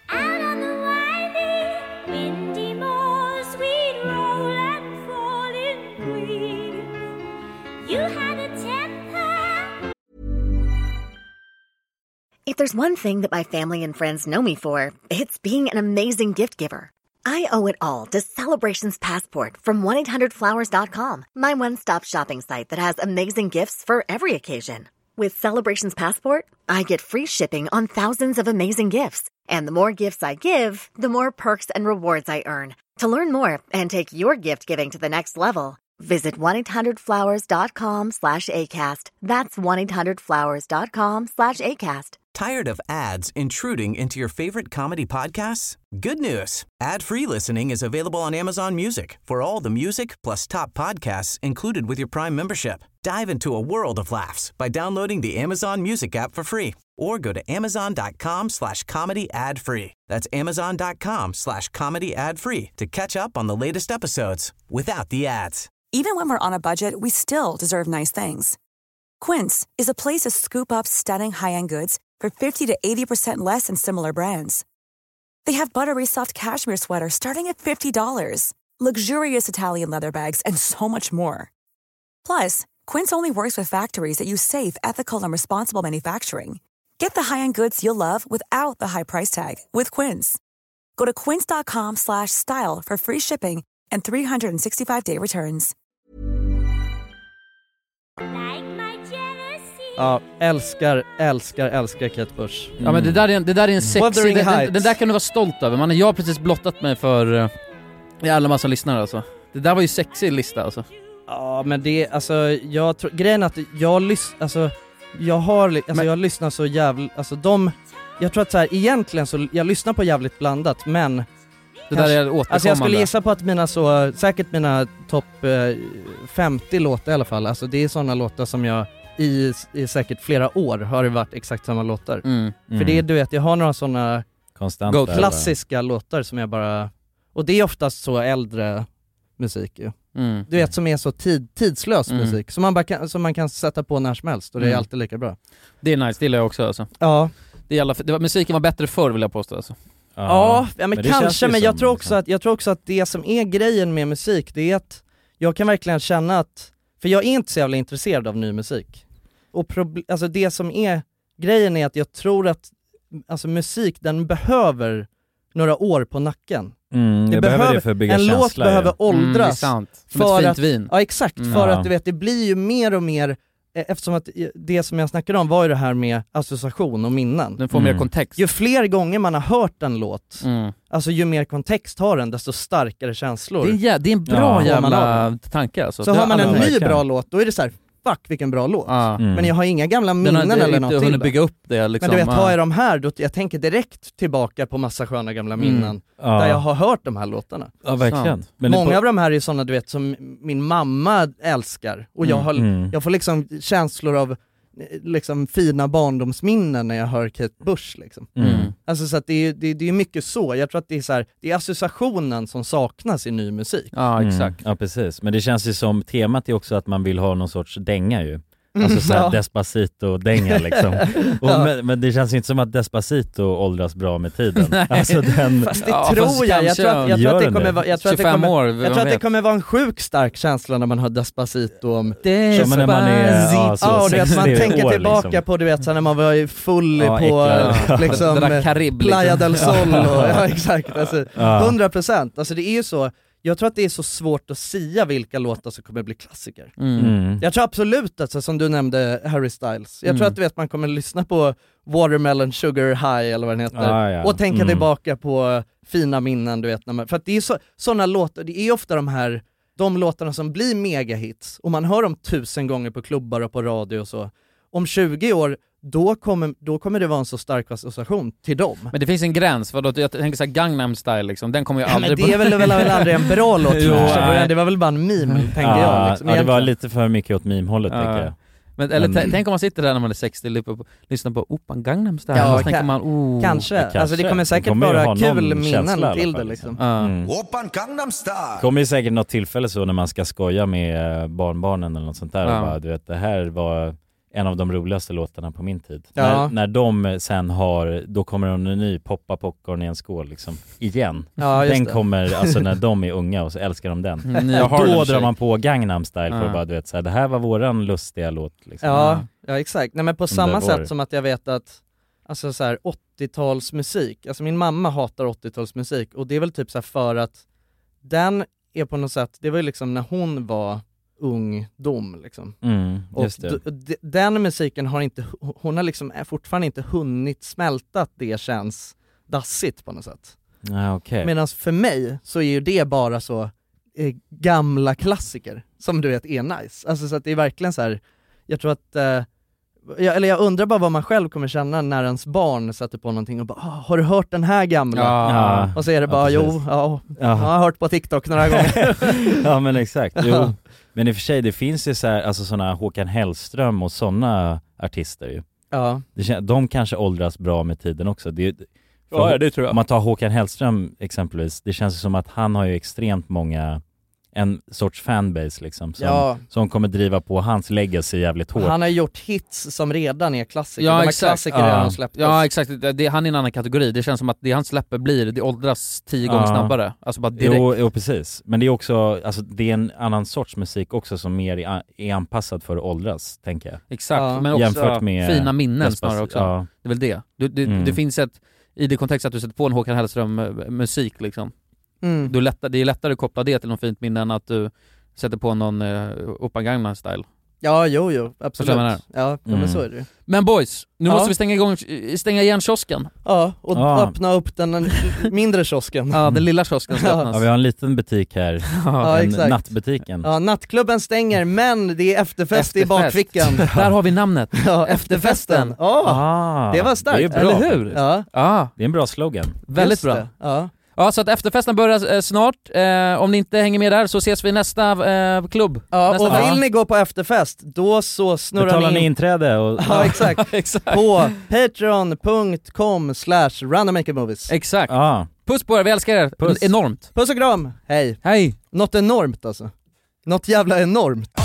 If there's one thing that my family and friends know me for, it's being an amazing gift giver. I owe it all to Celebrations Passport from one eight hundred flowers dot com, my one-stop shopping site that has amazing gifts for every occasion. With Celebrations Passport, I get free shipping on thousands of amazing gifts. And the more gifts I give, the more perks and rewards I earn. To learn more and take your gift giving to the next level, visit one eight hundred flowers dot com slash ACAST. That's one eight hundred flowers dot com slash ACAST. Tired of ads intruding into your favorite comedy podcasts? Good news. Ad-free listening is available on Amazon Music for all the music plus top podcasts included with your Prime membership. Dive into a world of laughs by downloading the Amazon Music app for free or go to amazon.com slash comedy ad free. That's amazon.com slash comedy ad free to catch up on the latest episodes without the ads. Even when we're on a budget, we still deserve nice things. Quince is a place to scoop up stunning high-end goods for fifty to eighty percent less than similar brands. They have buttery soft cashmere sweaters starting at fifty dollars, luxurious Italian leather bags, and so much more. Plus, Quince only works with factories that use safe, ethical, and responsible manufacturing. Get the high-end goods you'll love without the high price tag with Quince. Go to quince.com slash style for free shipping and three sixty-five day returns. Ja, älskar, älskar, älskar Kate Bush. Ja men det där är en, det där är en sexy, Wuthering det, det, Heights. det där kan du vara stolt över. Man, jag har precis blottat mig för uh, jävla massa lyssnare alltså. Det där var ju sexig lista alltså. Ja men det, alltså jag tror, grejen är att jag lyssnar, alltså jag har, alltså Men- jag lyssnar så jävligt, alltså de, jag tror att så här, egentligen så, jag lyssnar på jävligt blandat, men Det där är återkommande. alltså jag skulle gissa på att mina så, säkert mina topp eh, femtio låtar i alla fall, alltså det är sådana låtar som jag i, i säkert flera år har det varit exakt samma låtar. Mm. För Mm. det är, du vet, jag har några sådana Konstanta, eller? klassiska låtar som jag bara, och det är oftast så äldre musik ju. Mm. Du vet, som är så tid, tidslös Mm. musik som man, bara kan, som man kan sätta på när som helst och det är Mm. alltid lika bra. Det är nice, det gillar jag också alltså. Ja. Det är alla, det var, musiken var bättre förr vill jag påstå alltså. Ja, ja men, men det känns kanske, ju men jag som, tror också liksom. att jag tror också att det som är grejen med musik, det är att jag kan verkligen känna att, för jag är inte så jävla intresserad av ny musik. Och proble- alltså det som är grejen är att jag tror att alltså musik, den behöver några år på nacken. Mm, det behöver det för att bygga en känsla, låt behöver ja. Mm, det är åldras sant. Som för ett fint att, vin. Ja exakt, Mm. för Ja. att du vet, det blir ju mer och mer, eh, eftersom att eh, det som jag snackade om var ju det här med association och minnen. Den får Mm. mer kontext. Ju fler gånger man har hört en låt, Mm. alltså ju mer kontext har den, desto starkare känslor. Det är, jä- det är en bra Ja, man jävla har. tanke alltså. Så Det har man en alla- ny verkligen. bra låt, då är det så här: fuck vilken bra låt. Ja. Mm. Men jag har inga gamla Den minnen har eller inte något till hunnit det. bygga upp det liksom. Men du vet, ja. har jag de här, då, jag tänker direkt tillbaka på massa sköna gamla minnen Mm. Ja. där jag har hört de här låtarna. Ja, verkligen. Men Många det av de här är sådana, du vet, som min mamma älskar. Och jag, har, Mm. jag får liksom känslor av eh, liksom fina barndomsminnen när jag hör Kate Bush liksom. Mm. Alltså så att det är, det, det är mycket så, jag tror att det är så här, det är associationen som saknas i ny musik. Ja exakt. Mm. Ja precis, men det känns ju som temat är också att man vill ha någon sorts dänga ju. Alltså såhär ja. Despacito-dänga liksom. Och, Ja. men, men det känns inte som att Despacito åldras bra med tiden. Alltså den... Fast det Ja, tror fast jag, jag kanske tror att, jag tror gör att det den kommer det. vara, jag tror att det tjugofem kommer, år, jag vem tror att det vet? kommer vara en sjukt stark känsla när man hör Despacito om Ja, men när man är ja, så ja, och du vet, man sextio tänker år, tillbaka liksom. på, du vet, så när man var full Ja, på äcklar. liksom, Det där Karib, liksom. Playa del Sol och, ja exakt, alltså, Ja. hundra procent, alltså det är ju så, jag tror att det är så svårt att sia vilka låtar som kommer bli klassiker. Mm. Mm. Jag tror absolut att, så, som du nämnde, Harry Styles, jag tror Mm. att du vet, man kommer lyssna på Watermelon Sugar High eller vad den heter, Ah, ja. och tänka Mm. tillbaka på fina minnen, du vet, när man, för att det är så, sådana låtar, det är ofta de här, de låtarna som blir megahits, och man hör dem tusen gånger på klubbar och på radio och så. Om tjugo år, då kommer, då kommer det vara en så stark association till dem. Men det finns en gräns, för då, jag tänker såhär Gangnam Style liksom, den kommer ju Ja, aldrig... men det är väl, väl, väl aldrig en bra låt, Jo, kanske. nej. Det var väl bara en meme, tänker Ja, jag liksom, ja, det var egentligen. lite för mycket åt meme-hållet Ja. tänker jag. Men, eller Men- t- tänk om man sitter där när man är sextio och lyssnar på Opan Gangnam Style, Ja, och så tänker kan- man oh. Kanske. Ja, kanske. alltså det kommer Det säkert kommer ju vara ha någon kul känsla i minnen alla till fall, det liksom. liksom. Ja. Mm. Open Gangnam Style. Kommer ju säkert något tillfälle så när man ska skoja med eh, barnbarnen eller något sånt där Ja. och bara, du vet, det här var en av de roligaste låtarna på min tid. Ja. När, när de sen har, då kommer de en ny poppa popcorn i en skål liksom, igen. Ja, just Den det. kommer, alltså när de är unga och så älskar de den. Mm, nya Och då Harlem drar Shake. man på Gangnam Style för Ja. att bara, du vet, så här, det här var våran lustiga låt liksom. Ja, ja exakt. Nej men på samma det var- sätt som att jag vet att, alltså så här åttiotalsmusik, alltså min mamma hatar åttiotalsmusik, och det är väl typ så här för att den är på något sätt, det var ju liksom när hon var ungdom liksom. Mm, Och just det. d- d- den musiken har inte, hon har liksom är fortfarande inte hunnit smälta att det känns dassigt på något sätt. Ja, okej. Medan för mig så är ju det bara så eh, gamla klassiker som du vet är nice. Alltså så att det är verkligen så här, jag tror att eh, jag, eller jag undrar bara vad man själv kommer känna när ens barn sätter på någonting och bara, ah, har du hört den här gamla? Ja. Och så är det bara, ja, jo, ja, ja. jag har hört på TikTok några gånger. Ja men exakt, jo. Men i och för sig, det finns ju så här, alltså såna Håkan Hellström och såna artister ju. Ja. Det, de kanske åldras bra med tiden också. Det, ja, det tror jag. Om man tar Håkan Hellström exempelvis, det känns som att han har ju extremt många, en sorts fanbase liksom, som, ja. som kommer driva på hans legacy jävligt hårt. Han har gjort hits som redan är klassiker. Ja, De exakt. klassiker Ja. redan släpptes. Ja exakt, det, det, han är en annan kategori. Det känns som att det han släpper blir, det åldras tio gånger Ja. snabbare. Alltså bara direkt. Jo, jo precis. Men det är också, alltså det är en annan sorts musik också som mer är, är anpassad för att åldras, tänker jag. Exakt, Ja. men också Jämfört med fina minnen Vespas- snarare också. Ja. Det är väl det. Du, du, Mm. Det finns ett, i det kontext att du sätter på en Håkan Hellström eh, musik liksom. Mm. Du lättar, det är lättare att koppla det till någon fint minne än att du sätter på någon uh, Opa Gangnam style. Ja, jo, jo, Förstår absolut. jag vad jag Ja, ja Mm. men så är det ju. Men boys, nu Ja. måste vi stänga igång, stänga igen kiosken. Ja, och Ja. öppna upp den mindre kiosken. Ja, den lilla kiosken ska Ja. öppnas. Ja, vi har en liten butik här. Ja, en exakt. nattbutiken. Ja, nattklubben stänger, men det är efterfest, i bakfickan. Där har vi namnet. Ja, efterfesten. Ja, Ah, det var starkt. det är bra. Eller hur? Ja, Ja, Det är en bra slogan. väldigt just bra. det. Ja. Ja, så att efterfesten börjar eh, snart. Eh, om ni inte hänger med där så ses vi i nästa eh, klubb. Ja, nästa och vecka. vill ni gå på efterfest, då så snurrar Betalar ni ni in inträde och... ja, exakt. Exakt. på patreon punkt com slash randommakermovies. Exakt. Ja. Puss på er, vi älskar er. Puss. Enormt. Puss och kram, hej. Hej. Något enormt alltså. Något jävla enormt.